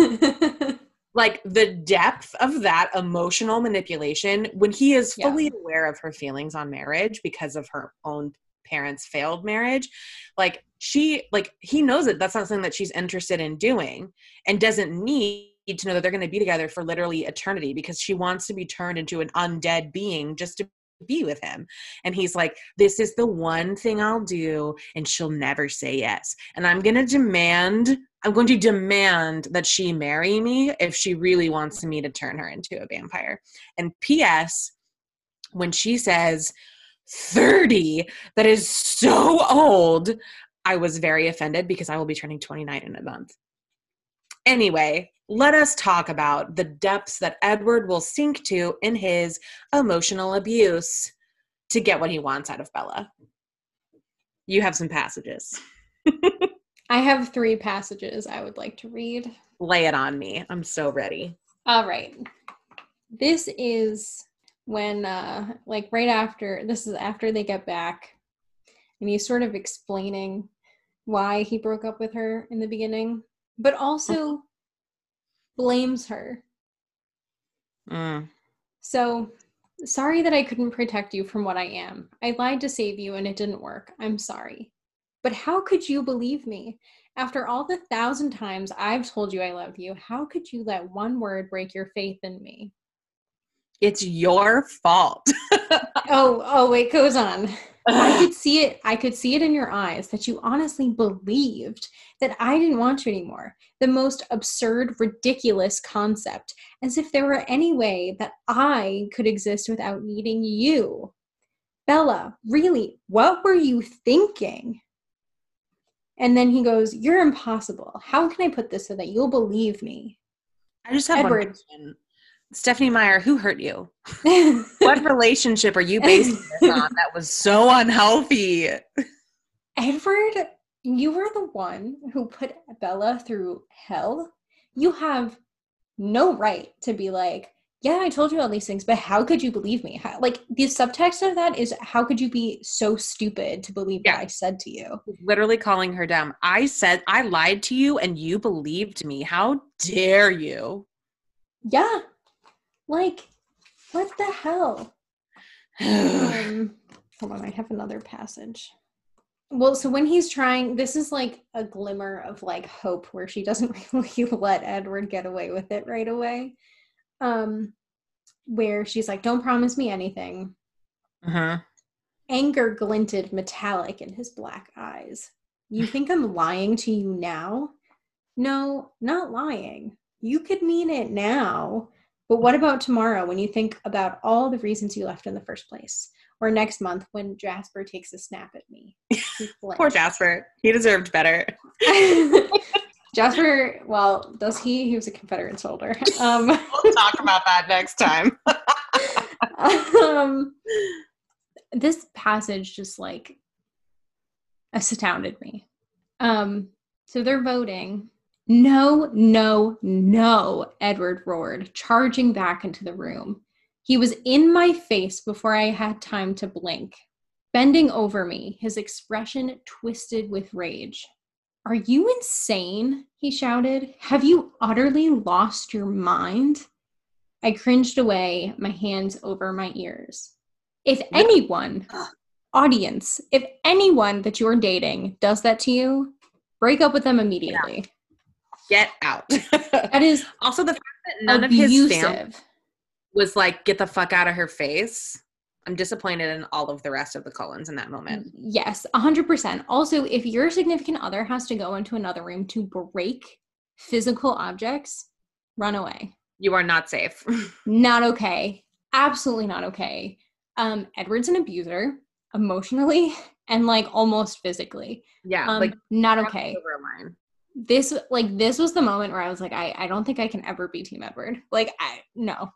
Like the depth of that emotional manipulation when he is fully aware of her feelings on marriage because of her own parents' failed marriage. Like he knows that that's not something that she's interested in doing and doesn't need to know that they're going to be together for literally eternity because she wants to be turned into an undead being just to be with him. And he's like, this is the one thing I'll do, and she'll never say yes. And I'm going to demand that she marry me if she really wants me to turn her into a vampire. And P.S., when she says 30, that is so old, I was very offended because I will be turning 29 in a month. Anyway, let us talk about the depths that Edward will sink to in his emotional abuse to get what he wants out of Bella. You have some passages. I have 3 passages I would like to read. Lay it on me. I'm so ready. All right. This is when, like right after, this is after they get back, and he's sort of explaining why he broke up with her in the beginning, but also blames her. So, sorry that I couldn't protect you from what I am. I lied to save you and it didn't work. I'm sorry. But how could you believe me? After all the 1,000 times I've told you I love you, how could you let one word break your faith in me? It's your fault. Oh, it goes on. I could see it. I could see it in your eyes that you honestly believed that I didn't want you anymore. The most absurd, ridiculous concept, as if there were any way that I could exist without needing you. Bella, really, what were you thinking? And then he goes, you're impossible. How can I put this so that you'll believe me? I just have Edward. one question. Stephenie Meyer, who hurt you? What relationship are you basing this on that was so unhealthy? Edward, you were the one who put Bella through hell. You have no right to be like, yeah, I told you all these things, but how could you believe me? Like, the subtext of that is, how could you be so stupid to believe what I said to you? Literally calling her dumb. I said, I lied to you and you believed me. How dare you? Yeah. Like, what the hell? Hold on, I have another passage. Well, so when he's trying, this is like a glimmer of like hope where she doesn't really let Edward get away with it right away. Where she's like, don't promise me anything. Anger glinted metallic in his black eyes. You think I'm lying to you now? No, not lying. You could mean it now. But what about tomorrow when you think about all the reasons you left in the first place? Or next month when Jasper takes a snap at me? Poor Jasper. He deserved better. Jasper, well, does he? He was a Confederate soldier. We'll talk about that next time. This passage just like astounded me. So they're voting. No, no, no, Edward roared, charging back into the room. He was in my face before I had time to blink. Bending over me, his expression twisted with rage. Are you insane? He shouted. Have you utterly lost your mind? I cringed away, my hands over my ears. If anyone, audience, if anyone that you're dating does that to you, break up with them immediately. Get out. That is also the fact that none abusive. Of his family was like, get the fuck out of her face. I'm disappointed in all of the rest of the Cullens in that moment. Yes, 100%. Also, if your significant other has to go into another room to break physical objects, run away. You are not safe. Not okay. Absolutely not okay. Edward's an abuser, emotionally and like almost physically. Yeah, like not okay. This was the moment where I was like, I don't think I can ever be Team Edward. Like, no,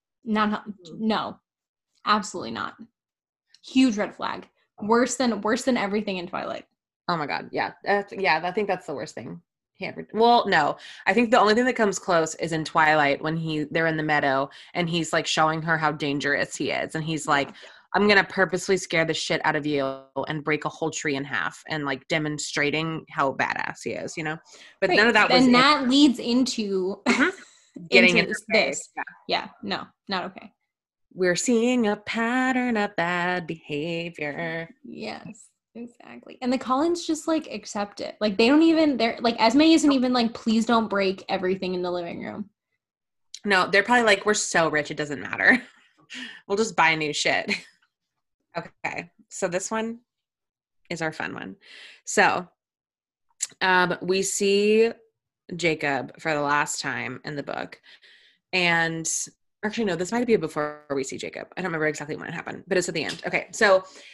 absolutely not. Huge red flag. Worse than everything in Twilight. Oh my God, yeah, I think that's the worst thing. Well, no, I think the only thing that comes close is in Twilight when they're in the meadow and he's like showing her how dangerous he is, and he's like, I'm gonna purposely scare the shit out of you and break a whole tree in half, and like demonstrating how badass he is, you know. But none of that was. And that leads into getting into this. Yeah, no, not okay. We're seeing a pattern of bad behavior. Yes, exactly. And the Cullens just like accept it. Like they're like, Esme isn't even like, please don't break everything in the living room. No, they're probably like, we're so rich it doesn't matter. We'll just buy new shit. Okay, so this one is our fun one. So we see Jacob for the last time in the book. And actually, no, this might be before we see Jacob. I don't remember exactly when it happened, but it's at the end. Okay, so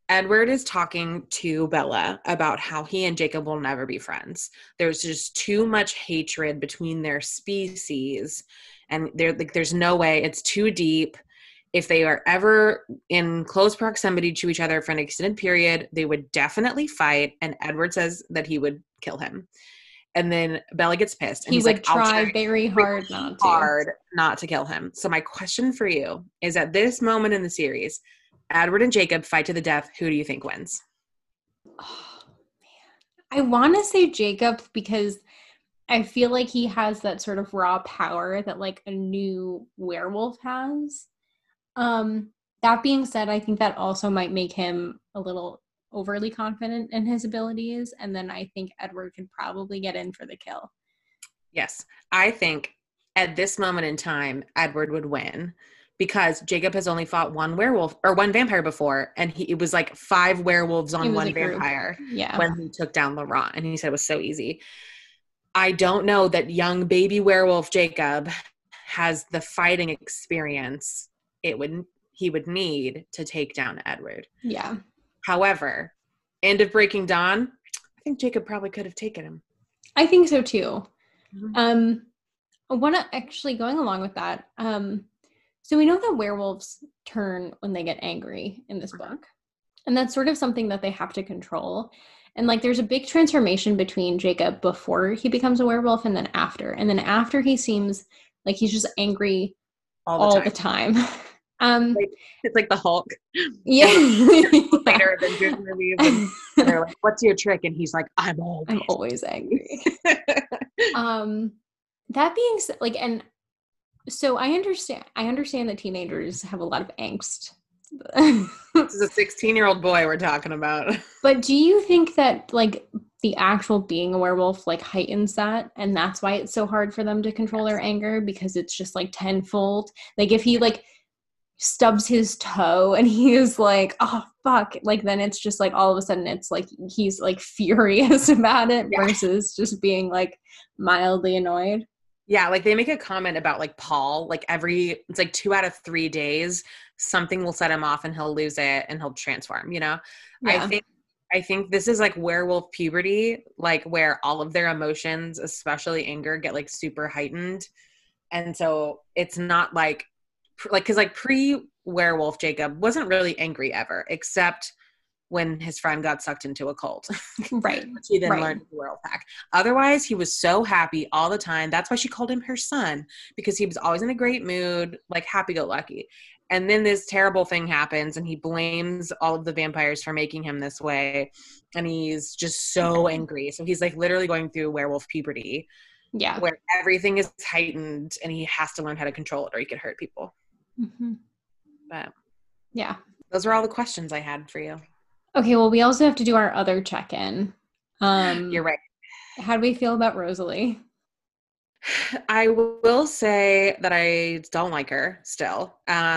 Edward is talking to Bella about how he and Jacob will never be friends. There's just too much hatred between their species, and there's no way. It's too deep. If they are ever in close proximity to each other for an extended period, they would definitely fight. And Edward says that he would kill him. And then Bella gets pissed. And he he's would like, I'll try very hard not to kill him. So my question for you is, at this moment in the series, Edward and Jacob fight to the death. Who do you think wins? Oh, man. I want to say Jacob because I feel like he has that sort of raw power that like a new werewolf has. That being said, I think that also might make him a little overly confident in his abilities. And then I think Edward could probably get in for the kill. Yes. I think at this moment in time, Edward would win because Jacob has only fought one werewolf or one vampire before. And it was like 5 werewolves on one vampire when he took down Laurent. And he said it was so easy. I don't know that young baby werewolf Jacob has the fighting experience he would need to take down Edward. Yeah. However, end of Breaking Dawn, I think Jacob probably could have taken him. I think so too. Mm-hmm. I want to actually, going along with that. So we know that werewolves turn when they get angry in this book, and that's sort of something that they have to control. And like, there's a big transformation between Jacob before he becomes a werewolf and then after. And then after, he seems like he's just angry all the time. It's like the Hulk. Yeah. Later than movies, and they're like, "What's your trick?" And he's like, "I'm always angry." That being said, like, and so I understand that teenagers have a lot of angst. This is a 16-year-old boy we're talking about. But do you think that like the actual being a werewolf like heightens that, and that's why it's so hard for them to control their anger, because it's just like tenfold? Like if he like stubs his toe and he is like, oh fuck, like then it's just like all of a sudden it's like he's like furious about it versus just being like mildly annoyed. Yeah, like they make a comment about like Paul, like it's like 2 out of 3 days something will set him off and he'll lose it and he'll transform, you know? Yeah. I think this is like werewolf puberty, like where all of their emotions, especially anger, get like super heightened. And so it's not like because like pre-werewolf Jacob wasn't really angry ever, except when his friend got sucked into a cult. Right. He then learned the world pack. Otherwise, he was so happy all the time. That's why she called him her son, because he was always in a great mood, like happy-go-lucky. And then this terrible thing happens, and he blames all of the vampires for making him this way. And he's just so angry. So he's like literally going through werewolf puberty. Yeah. Where everything is heightened, and he has to learn how to control it or he could hurt people. Mm-hmm. But yeah. Those are all the questions I had for you. Okay, well, we also have to do our other check-in. You're right. How do we feel about Rosalie? I will say that I don't like her still.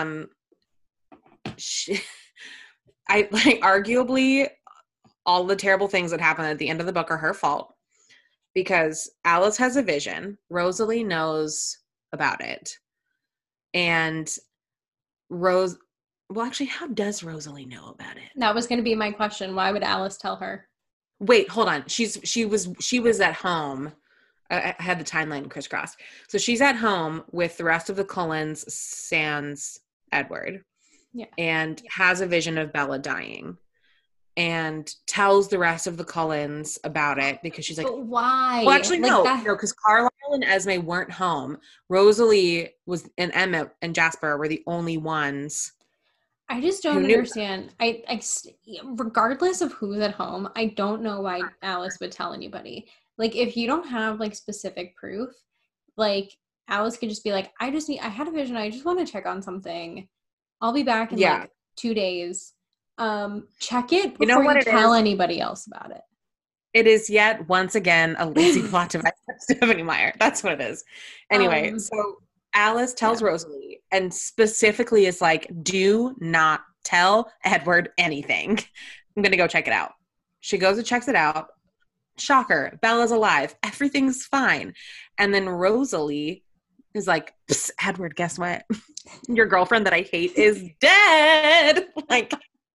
Arguably all the terrible things that happen at the end of the book are her fault, because Alice has a vision. Rosalie knows about it. And well, actually, how does Rosalie know about it? That was going to be my question. Why would Alice tell her? Wait, hold on. She was at home. I had the timeline crisscrossed. So she's at home with the rest of the Cullens sans Edward. Yeah. And has a vision of Bella dying. And tells the rest of the Cullens about it because she's like, but why? Well, actually, no, because Carlisle and Esme weren't home. Rosalie and Emmett and Jasper were the only ones. I just don't understand. I regardless of who's at home, I don't know why Alice would tell anybody. Like, if you don't have like specific proof, like Alice could just be like, I had a vision. I just want to check on something. I'll be back in like 2 days. Check it before you tell anybody else about it. It is yet once again a lazy plot device of Stephenie Meyer. That's what it is. Anyway, so Alice tells Rosalie and specifically is like, do not tell Edward anything. I'm going to go check it out. She goes and checks it out. Shocker. Bella's alive. Everything's fine. And then Rosalie is like, Edward, guess what? Your girlfriend that I hate is dead. Like,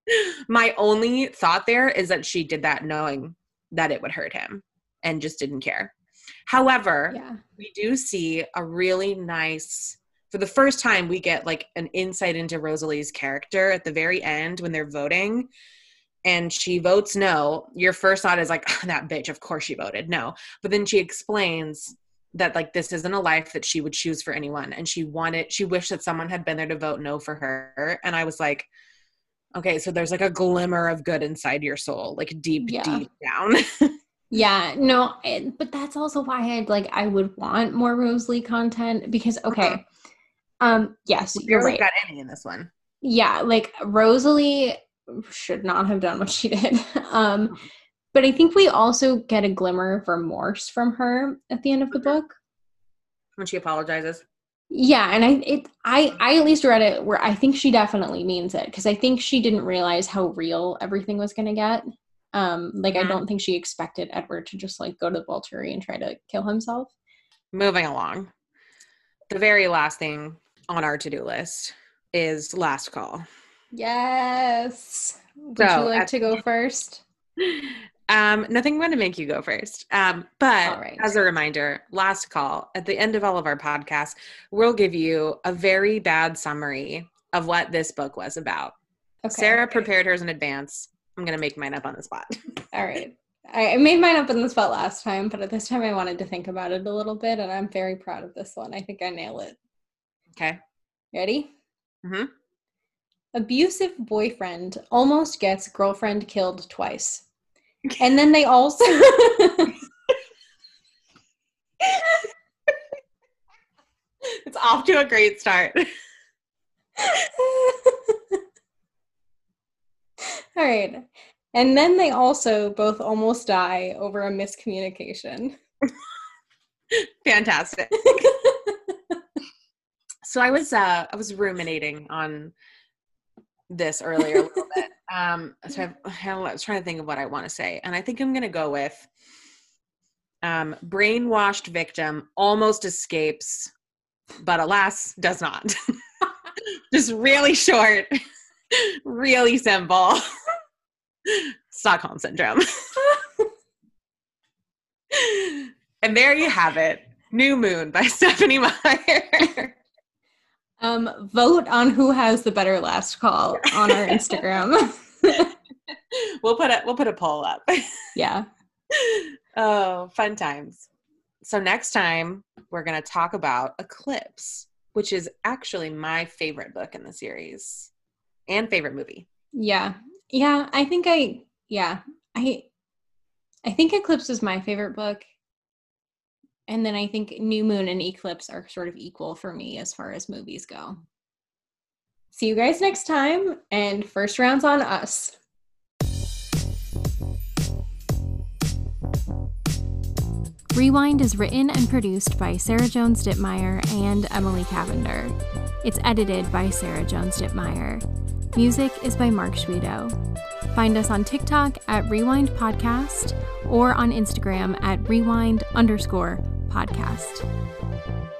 My only thought there is that she did that knowing that it would hurt him and just didn't care. However, we do see a really nice, for the first time, we get like an insight into Rosalie's character at the very end when they're voting and she votes no. Your first thought is like, oh, that bitch, of course she voted no. But then she explains that like this isn't a life that she would choose for anyone. And she wished that someone had been there to vote no for her. And I was like, okay, so there's like a glimmer of good inside your soul, like deep down. Yeah, no, but that's also why I would want more Rosalie content because, okay, yes, you're right. Got any in this one. Yeah, like Rosalie should not have done what she did. But I think we also get a glimmer of remorse from her at the end of the book. When she apologizes. Yeah, and I at least read it where I think she definitely means it because I think she didn't realize how real everything was going to get. I don't think she expected Edward to just like go to the Volturi and try to kill himself. Moving along. The very last thing on our to-do list is Last Call. Yes. Would you like to go first? Nothing going to make you go first. But right. As a reminder, Last Call, at the end of all of our podcasts, we'll give you a very bad summary of what this book was about. Okay. Sarah prepared hers in advance. I'm going to make mine up on the spot. All right. I made mine up on the spot last time, but at this time I wanted to think about it a little bit, and I'm very proud of this one. I think I nail it. Okay. Ready? Mm-hmm. Abusive boyfriend almost gets girlfriend killed twice. And then they also... It's off to a great start. All right. And then they also both almost die over a miscommunication. Fantastic. So I was ruminating on this earlier a little bit. So I was trying to think of what I want to say. And I think I'm going to go with brainwashed victim almost escapes, but alas, does not. Just really short, really simple. Stockholm Syndrome. And there you have it. New Moon by Stephenie Meyer. Vote on who has the better last call on our Instagram. We'll put a poll up. Yeah. Oh, fun times. So next time we're going to talk about Eclipse, which is actually my favorite book in the series and favorite movie. Yeah. Yeah, I think I think Eclipse is my favorite book. And then I think New Moon and Eclipse are sort of equal for me as far as movies go. See you guys next time, and first round's on us. Rewind is written and produced by Sarah Jones Dittmeyer and Emily Cavender. It's edited by Sarah Jones Dittmeyer. Music is by Mark Schwedo. Find us on TikTok at Rewind Podcast or on Instagram at Rewind_podcast.